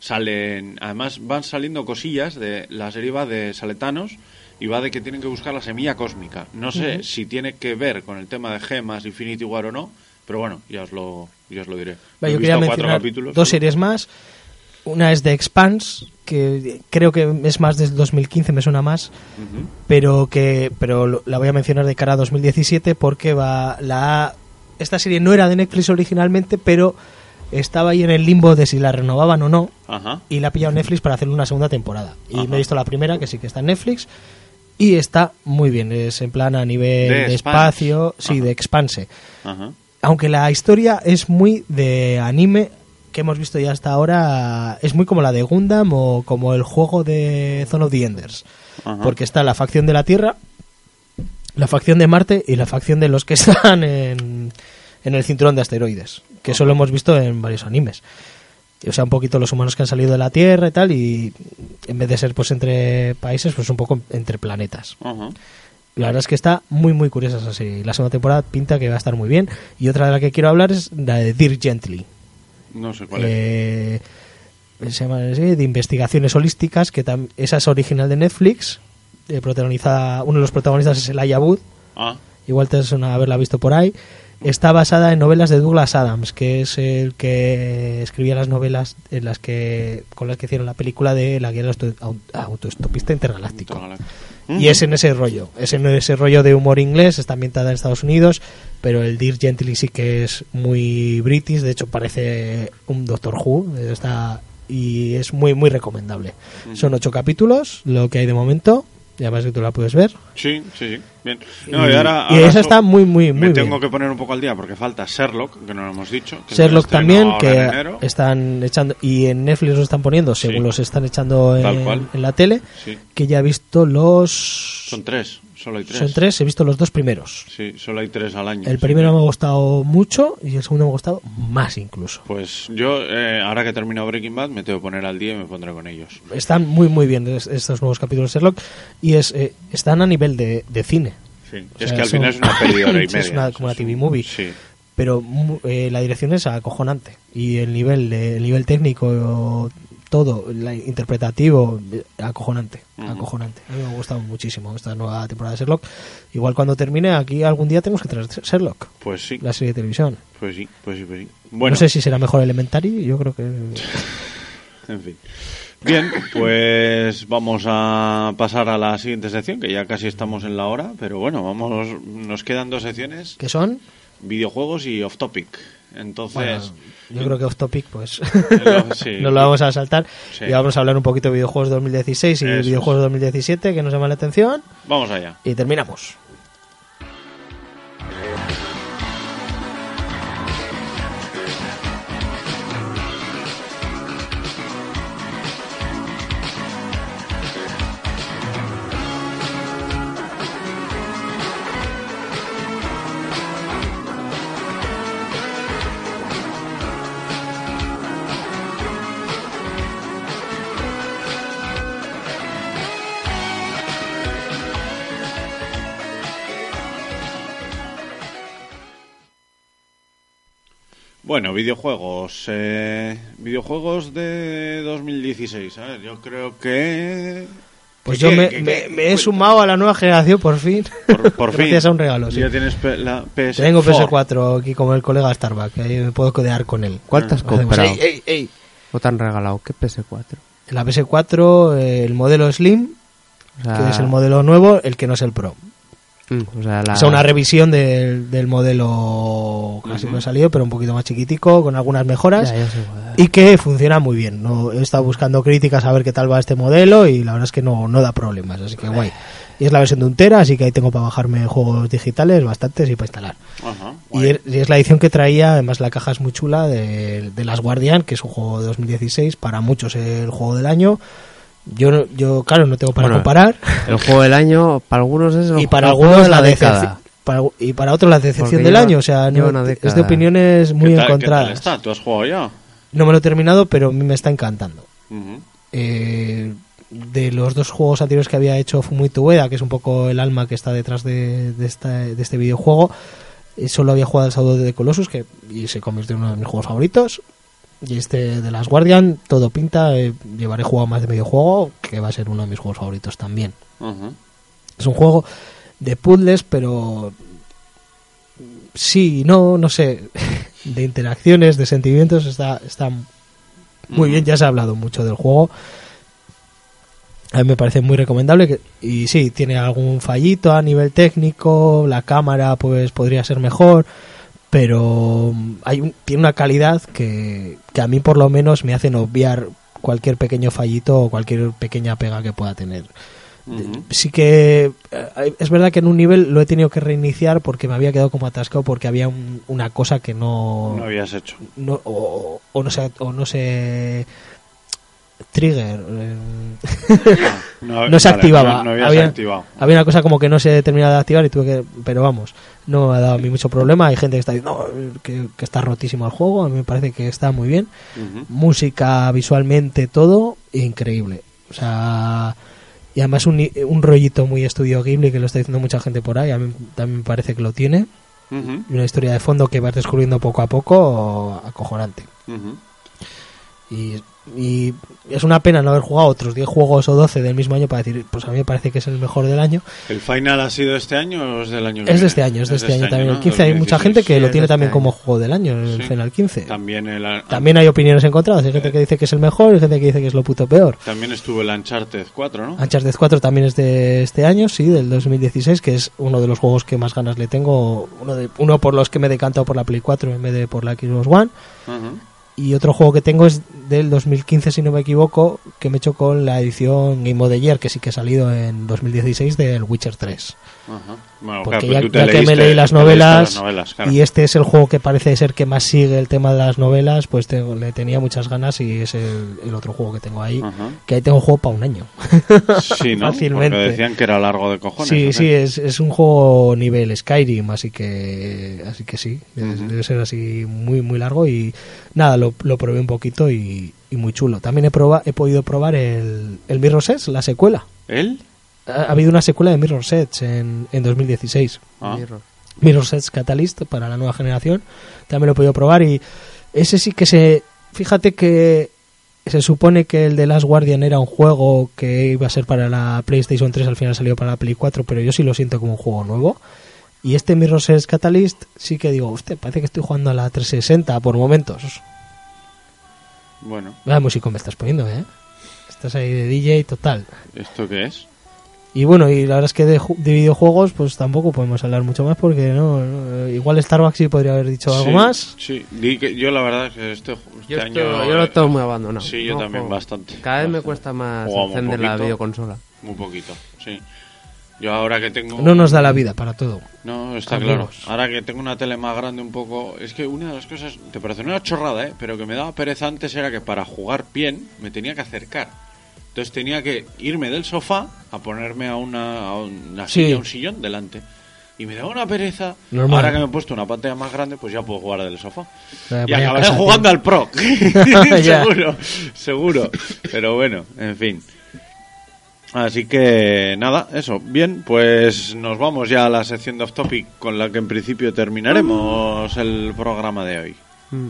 salen, además van saliendo cosillas de la serie, va de Saletanos y va de que tienen que buscar la semilla cósmica. No sé uh-huh. si tiene que ver con el tema de gemas, Infinity War o no, pero bueno, ya os lo, ya os lo diré. Va, yo quería mencionar dos series más. Una es The Expanse, que creo que es más desde dos mil quince, me suena más, uh-huh. pero que pero la voy a mencionar de cara a dos mil diecisiete porque va la esta serie no era de Netflix originalmente, pero estaba ahí en el limbo de si la renovaban o no, uh-huh. y la ha pillado Netflix para hacer una segunda temporada. Y uh-huh. me he visto la primera, que sí que está en Netflix, y está muy bien, es en plan a nivel de, de espacio, sí, uh-huh. de Expanse. Uh-huh. Aunque la historia es muy de anime, que hemos visto ya hasta ahora, es muy como la de Gundam o como el juego de Zone of the Enders. Uh-huh. Porque está la facción de la Tierra, la facción de Marte y la facción de los que están en, en el cinturón de asteroides, que uh-huh. eso lo hemos visto en varios animes. O sea, un poquito los humanos que han salido de la Tierra y tal, y en vez de ser pues entre países, pues un poco entre planetas. Uh-huh. La verdad es que está muy muy curiosa esa serie. La segunda temporada pinta que va a estar muy bien. Y otra de la que quiero hablar es la de Dirk Gently. No sé cuál eh, es. Se llama ¿sí? de investigaciones holísticas, que tam- esa es original de Netflix, eh, protagonizada, uno de los protagonistas es Elijah Wood. Ah. Igual te suena haberla visto por ahí. Está basada en novelas de Douglas Adams, que es el que escribía las novelas en las que con las que hicieron la película de La guía del auto- autoestopista intergaláctico. Uh-huh. Y es en ese rollo, es en ese rollo de humor inglés, está ambientada en Estados Unidos, pero el Dirk Gently sí que es muy british, de hecho parece un Doctor Who, está, y es muy muy recomendable. Uh-huh. Son ocho capítulos, lo que hay de momento, y además que tú la puedes ver. Sí, sí, sí, bien. No, y ahora, y ahora esa está muy muy muy me bien. tengo que poner un poco al día porque falta Sherlock, que no lo hemos dicho. Que Sherlock también, que están echando, y en Netflix los están poniendo según sí. los están echando en, en la tele, sí. que ya he visto los... Son tres, solo hay tres. Son tres, he visto los dos primeros. Sí, solo hay tres al año. El primero sí. me ha gustado mucho y el segundo me ha gustado más incluso. Pues yo, eh, ahora que he terminado Breaking Bad, me tengo que poner al día y me pondré con ellos. Están muy muy bien estos nuevos capítulos de Sherlock y es eh, están a nivel de, de cine. Sí. O sea, es que al final es una peli de hora y media. Es una, como una T V movie. Sí. Pero eh, la dirección es acojonante. Y el nivel de, el nivel técnico, todo, la, interpretativo, acojonante. Uh-huh. Acojonante. A mí me ha gustado muchísimo esta nueva temporada de Sherlock. Igual cuando termine, aquí algún día tenemos que traer Sherlock. Pues sí. La serie de televisión. Pues sí, pues sí, pues sí. Bueno. No sé si será mejor Elementary, yo creo que... En fin. Bien, pues vamos a pasar a la siguiente sección, que ya casi estamos en la hora, pero bueno, vamos, nos quedan dos secciones. ¿Qué son? Videojuegos y Off Topic. Entonces, bueno, yo creo que Off Topic, pues, sí, nos lo vamos a saltar sí. y vamos a hablar un poquito de videojuegos de dos mil dieciséis y Eso videojuegos de dos mil diecisiete, que nos llaman la atención. Vamos allá. Y terminamos. Bueno, videojuegos. Eh, videojuegos de dos mil dieciséis. A ver, yo creo que... Pues yo me, me, me he sumado a la nueva generación por fin. Por, por fin. Gracias a un regalo. Sí. Ya tienes pe- la P S cuatro. Tengo P S cuatro aquí como el colega Starbuck, que ahí me puedo codear con él. ¿Cuál te has comprado? Ey, ey, ey. ¿O te han regalado? ¿Qué P S cuatro? La P S cuatro, eh, el modelo Slim, o sea... que es el modelo nuevo, el que no es el Pro. Mm, o sea, la... o sea, una revisión del, del modelo casi uh-huh. no ha salido, pero un poquito más chiquitico, con algunas mejoras, ya, ya sé, y que funciona muy bien. No he estado buscando críticas a ver qué tal va este modelo y la verdad es que no, no da problemas, así que guay. Y es la versión de un tera, así que ahí tengo para bajarme juegos digitales bastantes y para instalar. Uh-huh, y, es, y es la edición que traía, además la caja es muy chula, de, de Last Guardian, que es un juego de dos mil dieciséis, para muchos el juego del año. Yo, yo claro, no tengo para bueno, comparar. El juego del año, para algunos es el y para juego algunos de la, la década. Para, y para otros la decepción del lleva, año. O sea, no, es de opiniones muy ¿Qué tal, encontradas. ¿Qué tal está? ¿Tú has jugado ya? No me lo he terminado, pero a mí me está encantando. Uh-huh. Eh, de los dos juegos anteriores que había hecho Fumito Ueda, que es un poco el alma que está detrás de, de, esta, de este videojuego, eh, solo había jugado al Shadow of the Colossus, que y se convirtió en uno de mis juegos favoritos. Y este de Last Guardian, todo pinta, eh, llevaré jugado más de medio juego, que va a ser uno de mis juegos favoritos también. Uh-huh. Es un juego de puzzles, pero sí, no, no sé, de interacciones, de sentimientos, está, está muy uh-huh. bien, ya se ha hablado mucho del juego. A mí me parece muy recomendable que, y sí, tiene algún fallito a nivel técnico, la cámara pues podría ser mejor, pero hay un, tiene una calidad que, que a mí por lo menos me hacen obviar cualquier pequeño fallito o cualquier pequeña pega que pueda tener. Uh-huh. Sí que eh, es verdad que en un nivel lo he tenido que reiniciar porque me había quedado como atascado porque había un, una cosa que no... No habías hecho. No, o, o no sé... O no sé trigger eh, no, no se vale, activaba. No, no habías había, activado. Había una cosa como que no se terminaba de activar y tuve que... Pero vamos, no me ha dado a mí mucho problema. Hay gente que está diciendo no, que, que está rotísimo el juego. A mí me parece que está muy bien. Uh-huh. Música, visualmente, todo increíble. O sea... Y además un, un rollito muy estudio Ghibli que lo está diciendo mucha gente por ahí. A mí también me parece que lo tiene. Uh-huh. Y una historia de fondo que vas descubriendo poco a poco, acojonante. Uh-huh. Y, y es una pena no haber jugado otros diez juegos o doce del mismo año para decir, pues a mí me parece que es el mejor del año. ¿El final ha sido este año o es del año? Es de este año, es de es este, este año, año también. ¿No? El quince hay mucha gente que sí, lo tiene también este como juego del año, el sí. Final quince. También, el, también hay opiniones encontradas. Hay gente que dice que es el mejor y gente que dice que es lo puto peor. También estuvo el Uncharted cuatro, ¿no? Uncharted cuatro también es de este año, sí, del dos mil dieciséis, que es uno de los juegos que más ganas le tengo. Uno, de, uno por los que me he decantado por la Play cuatro en vez de por la Xbox One. Uh-huh. Y otro juego que tengo es del dos mil quince, si no me equivoco, que me he hecho con la edición Game of the Year, que sí que ha salido en dos mil dieciséis, del Witcher tres. Ajá. Bueno, porque claro, ya, ya leíste, que me leí las novelas, las novelas claro. Y este es el juego que parece ser que más sigue el tema de las novelas, pues tengo, le tenía muchas ganas y es el, el otro juego que tengo ahí. Ajá. Que ahí tengo un juego para un año. Sí, ¿no? Fácilmente. Porque decían que era largo de cojones. Sí, ¿okay? sí, es, es un juego nivel Skyrim, así que así que sí, uh-huh. Debe ser así muy muy largo y nada, lo, lo probé un poquito y, y muy chulo. También he proba, he podido probar el, el Mirror's Edge, la secuela. ¿El? Ha, ha habido una secuela de Mirror's Edge en, en dos mil dieciséis. Ah. Mirror's Edge Catalyst para la nueva generación. También lo he podido probar y ese sí que se... Fíjate que se supone que el de Last Guardian era un juego que iba a ser para la PlayStation tres, al final salió para la Play cuatro, pero yo sí lo siento como un juego nuevo. Y este Mirror's Edge Catalyst sí que digo, usted parece que estoy jugando a la trescientos sesenta por momentos. Bueno. Vaya músico me estás poniendo, ¿eh? Estás ahí de D J total. ¿Esto qué es? Y bueno, y la verdad es que de, de videojuegos pues tampoco podemos hablar mucho más porque no, no igual Starbucks sí podría haber dicho algo sí, más. Sí, di que yo la verdad es que este, este yo año... Estoy, yo lo tengo muy abandonado. Sí, yo no, también juego. bastante. Cada vez bastante. me cuesta más Jugamos encender la videoconsola. Muy poquito, sí. Yo ahora que tengo... No nos da la vida para todo. No, está Amigos. Claro. Ahora que tengo una tele más grande un poco... Es que una de las cosas... Te parece una chorrada, ¿eh? Pero que me daba pereza antes era que para jugar bien me tenía que acercar. Entonces tenía que irme del sofá a ponerme a una, a una silla, sí. un sillón delante. Y me daba una pereza. Normal. Ahora que me he puesto una pantalla más grande, pues ya puedo jugar del sofá. Eh, y acabaré jugando al Pro. Seguro, seguro. Pero bueno, en fin. Así que nada, eso. Bien, pues nos vamos ya a la sección de Off Topic con la que en principio terminaremos el programa de hoy. Mm.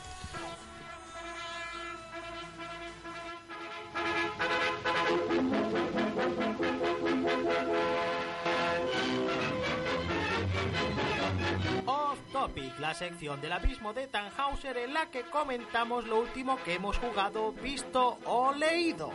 La sección del abismo de Tannhauser en la que comentamos lo último que hemos jugado, visto o leído.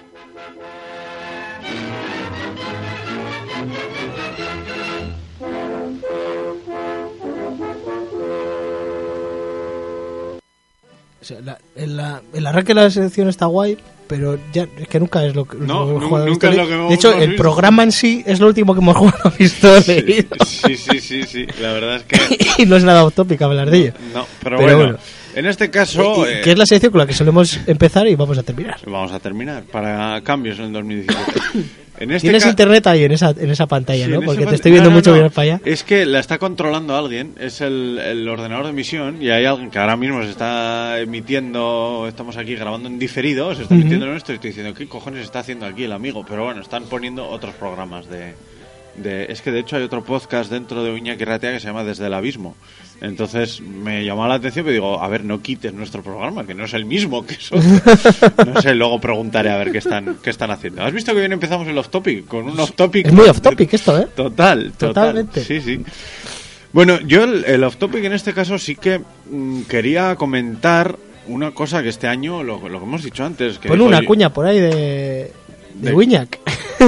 O sea, la, el, la, el arranque de la sección está guay, pero ya es que nunca es lo que no, hemos nunca, jugado. Nunca es lo que hemos de hecho, el visto. Programa en sí es lo último que hemos jugado, visto, sí, leído. Sí, sí, sí, sí, la verdad es que... y no es nada utópico hablar de ello. No, pero, pero bueno, bueno, en este caso... Y, eh, que es la sección con la que solemos empezar y vamos a terminar. Vamos a terminar, para cambios en el dos mil diecisiete. En este Tienes ca- internet ahí en esa, en esa pantalla, sí, ¿no? Porque pan- te estoy viendo no, no, mucho no. mirar para allá. Es que la está controlando alguien, es el, el ordenador de emisión, y hay alguien que ahora mismo se está emitiendo, estamos aquí grabando en diferido, se está emitiendo uh-huh. en esto y estoy diciendo, ¿qué cojones está haciendo aquí el amigo? Pero bueno, están poniendo otros programas de, de... Es que de hecho hay otro podcast dentro de Iñaki Ratea que se llama Desde el Abismo. Entonces me llamó la atención, pero digo, a ver, no quites nuestro programa, que no es el mismo, que es otro. No sé, luego preguntaré a ver qué están qué están haciendo. ¿Has visto que bien empezamos el off-topic? Con un off-topic... Es muy off-topic esto, ¿eh? Total, total. Totalmente. Sí, sí. Bueno, yo el, el off-topic en este caso sí que mmm, quería comentar una cosa que este año, lo, lo que hemos dicho antes... Que Pon dijo una el- cuña por ahí de... De De- Wiñac.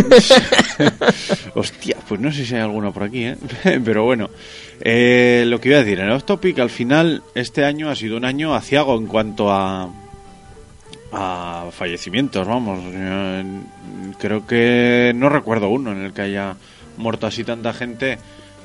Hostia, pues no sé si hay alguno por aquí, ¿eh? Pero bueno, eh, lo que iba a decir, en el off-topic, al final, este año ha sido un año aciago en cuanto a, a fallecimientos, vamos. Eh, creo que no recuerdo uno en el que haya muerto así tanta gente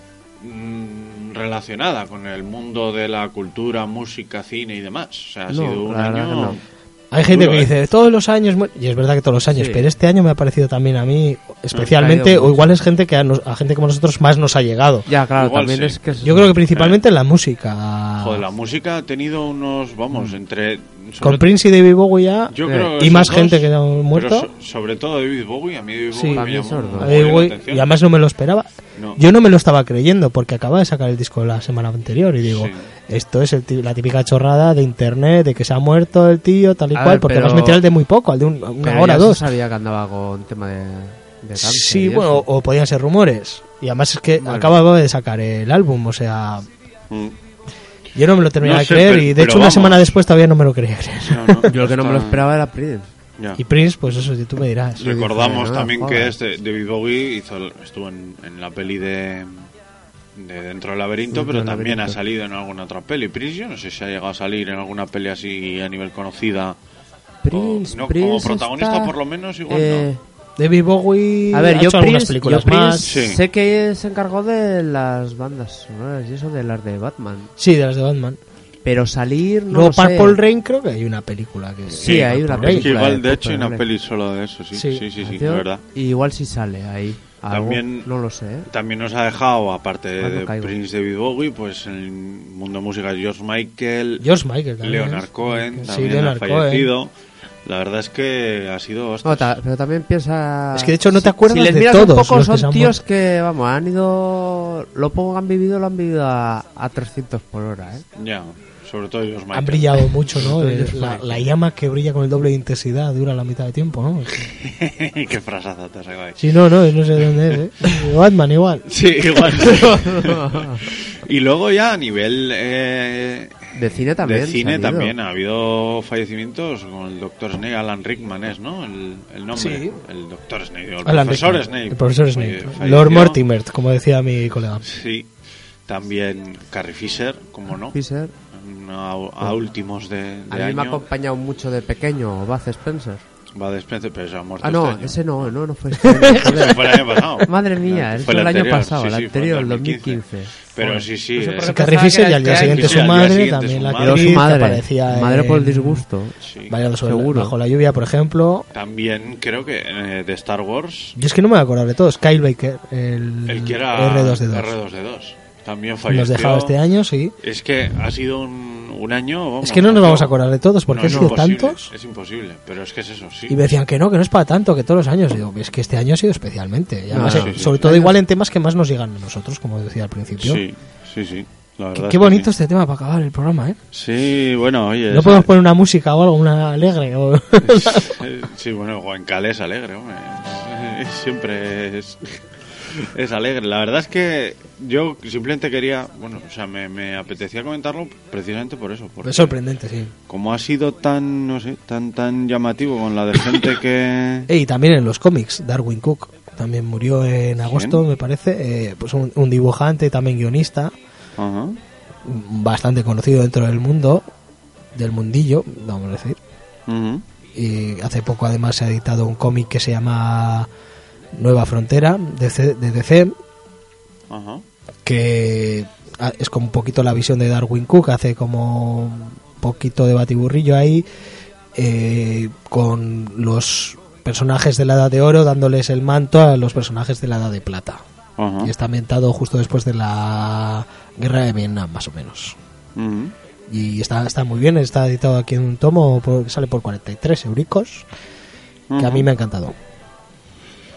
mm, relacionada con el mundo de la cultura, música, cine y demás. O sea, ha No, sido un la verdad año... que no. Hay gente Duro, que ¿eh? dice, todos los años, mu-". y es verdad que todos los años, Sí. pero este año me ha parecido también a mí, Ha especialmente, caído o mucho. igual es gente que a, nos- a gente como nosotros más nos ha llegado. Ya, claro, Igual también sí. es que... es- Yo creo que principalmente en la música. Joder, la música ha tenido unos, vamos, entre... Con sobre- Prince y David Bowie ya. Yo Eh, creo y esos más dos, gente que ha muerto. pero so- sobre todo David Bowie, a mí David Sí. Bowie Para me mí llamó sordo. un a mogollón David la Bowie, atención. y además no me lo esperaba. No. Yo no me lo estaba creyendo porque acaba de sacar el disco la semana anterior y digo, Sí. esto es el ti- la típica chorrada de internet de que se ha muerto el tío, tal y A cual, ver, porque pero- además me enteré al de muy poco, al de un- una Pero hora, ya se dos. sabía que andaba con tema de, de cáncer Sí, y bueno, eso. o, o podían ser rumores. Y además es que Bueno. acababa de sacar el álbum, o sea, Mm. yo no me lo terminaba No de sé, creer pero- y de pero hecho una vamos. semana después todavía no me lo quería creer. No, no, Yo lo que no me lo está- esperaba era Prudence. ya. Y Prince, pues eso, si tú me dirás. Yo Recordamos dije, no, también joder. que este David Bowie hizo, estuvo en, en la peli de, de Dentro del Laberinto, Dentro pero del también Laberinto. ha salido en alguna otra peli. Prince, yo no sé si ha llegado a salir en alguna peli así a nivel conocida. Prince, o, no, Prince como protagonista está, por lo menos igual eh, David Bowie A ver, ha yo hecho algunas Prince, películas yo Prince más. Sí. sé que se encargó de las bandas sonoras y eso de las de Batman. Sí, de las de Batman. Pero salir, no Luego lo sé. Purple Rain creo que hay una película que... Sí, hay una no. Es Rain. que película igual, de de hecho, hay una Purple peli solo de eso, sí. Sí. Sí, sí, sí, Canción, de verdad. y igual si sale ahí. Algo, También- no lo sé. ¿eh? También nos ha dejado, aparte Ah, no de caigo. Prince David Bowie, pues en el mundo de música George Michael, George Michael también. Leonard ¿eh? Cohen, Sí, también Leonard ha fallecido. La verdad es que ha sido... No, ostras, ta- pero también piensa... Es que de hecho no te si- acuerdas si les de miras todos un poco los que se son han tíos muerto. que, vamos, han ido... Lo poco que han vivido lo han vivido a, a trescientos por hora, ¿eh? ya, sobre todo George Michael. Han brillado mucho, ¿no? Sobre El- George la, Michael. la llama que brilla con el doble de intensidad dura la mitad de tiempo, ¿no? Qué frasaza te has sacado ahí. Sí, no, no, no sé dónde es, ¿eh? Batman igual. Sí, igual. Y luego ya a nivel eh, De cine también. de cine se ha habido. también ha habido fallecimientos con el doctor Snape, Alan Rickman es, ¿no? El, el nombre. Sí. El doctor Snape, o el Alan profesor Rickman, Snape. El profesor Falle- Snape. falleció. Lord Mortimer, como decía mi colega. Sí. También Carrie Fisher, como no. Fisher. A, a últimos de, de A mí me ha año. acompañado mucho de pequeño Bud Spencer. Va de Spencer, pero se ha muerto Ah, no, este año. ese no, no, no fue este año, joder. Ese fue el año pasado. Madre mía, No, ese fue fue el año anterior, pasado, sí, el sí, fue anterior, el en dos mil quince. Pero Joder. sí, sí. No sé eh, por qué Sí, Carrie pensaba que Fisher era y al día este siguiente año. Sí, su al día madre siguiente también su la madre. Quedó su actriz que madre. aparecía Madre por el en disgusto. sí. Bailando sobre Seguro. bajo la lluvia, por ejemplo. También creo que eh, de Star Wars, Yo es que no me voy a acordar de todos. Kyle Baker, el, el que era R dos D dos. R dos D dos. También falleció. Nos dejaba este año, sí. Es que ha sido un, un año... vamos, Es que no nos ha vamos a sido- acordar de todos, porque No, han es sido imposible, tantos. Es imposible, pero es que es eso, sí. Y me decían que no, que no es para tanto, que todos los años. Digo, es que este año ha sido especialmente. Y además, No, eh, sí, sí. sobre todo igual en temas que más nos llegan a nosotros, como decía al principio. Sí, sí, sí. La verdad Qué, es qué que bonito sí. este tema para acabar el programa, ¿eh? Sí, bueno, oye... No esa- podemos poner una música o algo, una alegre. O... Eh, Sí, bueno, Guancale es alegre, hombre. Siempre es, es alegre. La verdad es que yo simplemente quería, bueno, o sea, me, me apetecía comentarlo precisamente por eso. Porque Es sorprendente, sí. como ha sido tan, no sé, tan tan llamativo con la de gente que... Eh, Y también en los cómics, Darwin Cook también murió en agosto, me parece. Eh, pues un, un dibujante, también guionista, Ajá. bastante conocido dentro del mundo, del mundillo, vamos a decir. Ujú. Y hace poco además se ha editado un cómic que se llama Nueva Frontera de C- de D C, Ajá. que ah, es como un poquito la visión de Darwin Cook, hace como un poquito de batiburrillo ahí, eh, con los personajes de la Edad de Oro dándoles el manto a los personajes de la Edad de Plata. Ajá. Y está ambientado justo después de la Guerra de Vietnam, más o menos. Ujú. Y está, está muy bien, está editado aquí en un tomo, por- sale por cuarenta y tres euricos, que a Ujú. mí me ha encantado.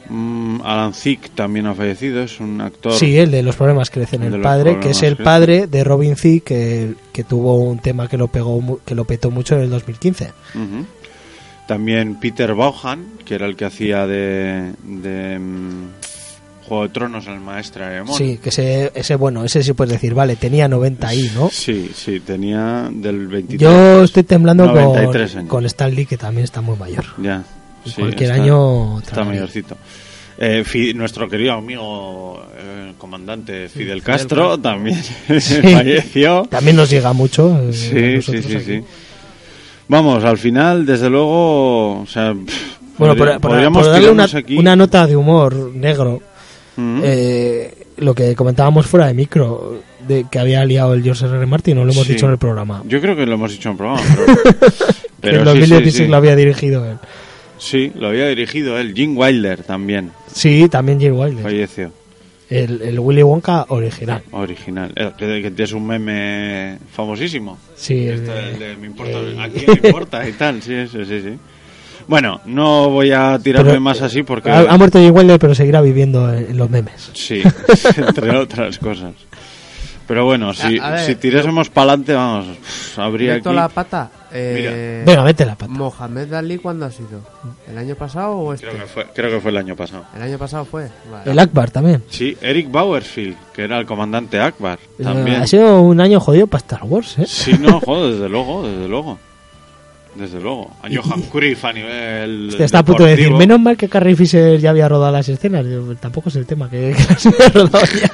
Mm, Alan Thicke también ha fallecido, es un actor. Sí, el de los problemas crecen El el, de los padre, que problemas es el crecen. padre de Robin Thicke, que, que tuvo un tema que lo pegó mu- que lo petó mucho en el dos mil quince. Ujú. También Peter Vaughan, que era el que hacía de, de mm, Juego de Tronos, el maestro Aemon. Sí, que ese, ese, bueno, ese sí puedes decir, vale, tenía noventa ahí, ¿no? Sí, sí, tenía del veintitrés. Yo estoy temblando noventa y tres con, años. con Stan Lee, que también está muy mayor. Ya. Y Sí, cualquier está- año Está tragaría. mayorcito. Eh, Fi- nuestro querido amigo eh, comandante Fidel Fidel Castro Castro. también Sí. falleció. También nos llega mucho. eh, a Sí, sí, nosotros sí, aquí. sí. Vamos, al final, desde luego, o sea, pff, Bueno, podría- por, por- podríamos por darle una, tirarnos aquí. una nota de humor negro, Mm. eh, lo que comentábamos fuera de micro, de que había liado el George R R. Martin, no lo hemos Sí. dicho en el programa. Yo creo que lo hemos dicho en programa, pero, Que en pero dos sí, mil sí, dieciséis sí. lo había dirigido él. Sí, lo había dirigido él. Jim Wilder también Sí, también Jim Wilder. falleció. El, el Willy Wonka original. Original. El que, que es un meme famosísimo. Sí, el Este, de- el de me importa, el- ¿a quién le importa? Y tal, sí, sí, sí, sí. Bueno, no voy a tirarme Pero, más así porque... Ha, ha muerto Jim Wilder, pero seguirá viviendo en, en los memes. Sí, entre otras cosas. Pero bueno, si, A- a ver, si tirásemos para adelante, vamos, pff, habría Meto aquí... la pata. Eh, Venga, vete la pata. Mohamed Ali, ¿cuándo ha sido? ¿El año pasado o este? Creo que, fue, creo que fue el año pasado. El año pasado fue. Vale. El Akbar también. Sí, Eric Bauersfield, que era el comandante Akbar, también. Ha sido un año jodido para Star Wars, ¿eh? Sí, no, joder, desde luego, desde luego. Desde luego. A Johan Cruyff a nivel Hostia, está a punto de decir, deportivo. menos mal que Carrie Fisher ya había rodado las escenas. Digo, tampoco es el tema, que, que las había rodado ya.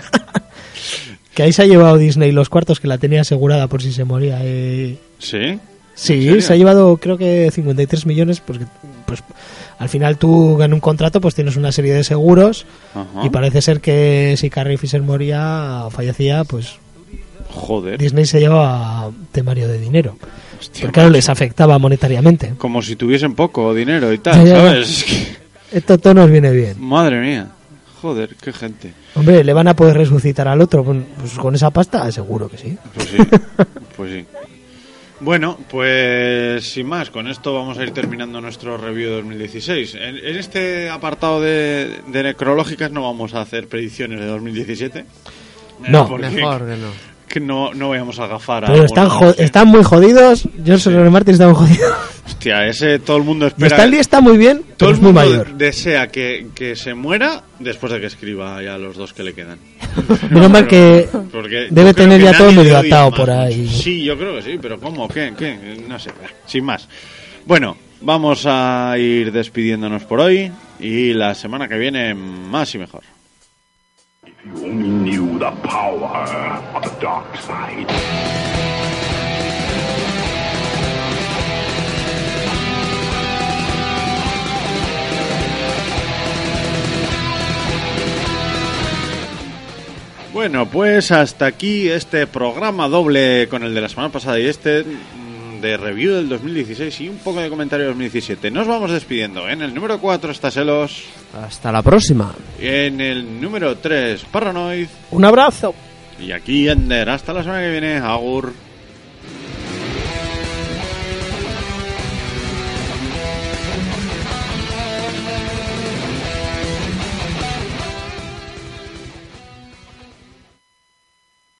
Que ahí se ha llevado Disney los cuartos, que la tenía asegurada por si se moría. Eh. ¿Sí? ¿En Sí, serio? se ha llevado creo que cincuenta y tres millones, porque pues al final tú en un contrato pues tienes una serie de seguros Ajá. y parece ser que si Carrie Fisher moría o fallecía, pues Joder. Disney se llevaba temario de dinero. Hostia, Porque claro, les afectaba monetariamente. como si tuviesen poco dinero y tal, Ya, ya, ya. ¿sabes? Es que- Esto todo nos viene bien. Madre mía. Joder, qué gente. Hombre, ¿le van a poder resucitar al otro? Pues con esa pasta, seguro que sí. Pues sí, pues sí. Bueno, pues sin más, con esto vamos a ir terminando nuestro review de dos mil dieciséis. En, en este apartado de, de necrológicas no vamos a hacer predicciones de dos mil diecisiete. Eh, No. porque Mejor que no. que no, no vayamos a agafar a... Pero están, alguno, jo- están muy jodidos. George R. R. Martin está muy jodido. Hostia, ese todo el mundo Y espera... Stanley está muy bien, todo pero el es muy mundo mayor. desea que, que se muera después de que escriba ya los dos que le quedan. Menos mal que Porque debe yo creo tener que ya todo nadie medio le odia atado más, por macho. ahí. Sí, yo creo que sí, pero ¿cómo? ¿Qué? ¿Qué? No sé, sin más. Bueno, vamos a ir despidiéndonos por hoy y la semana que viene más y mejor. You only knew the power of the dark side. Bueno, pues hasta aquí este programa doble con el de la semana pasada y este mm, de review del dos mil dieciséis y un poco de comentario del dos mil diecisiete. Nos vamos despidiendo. En el número cuatro está Selos, Hasta la próxima. en el número tres Paranoid Un abrazo. y aquí Ender. Hasta la semana que viene. Agur.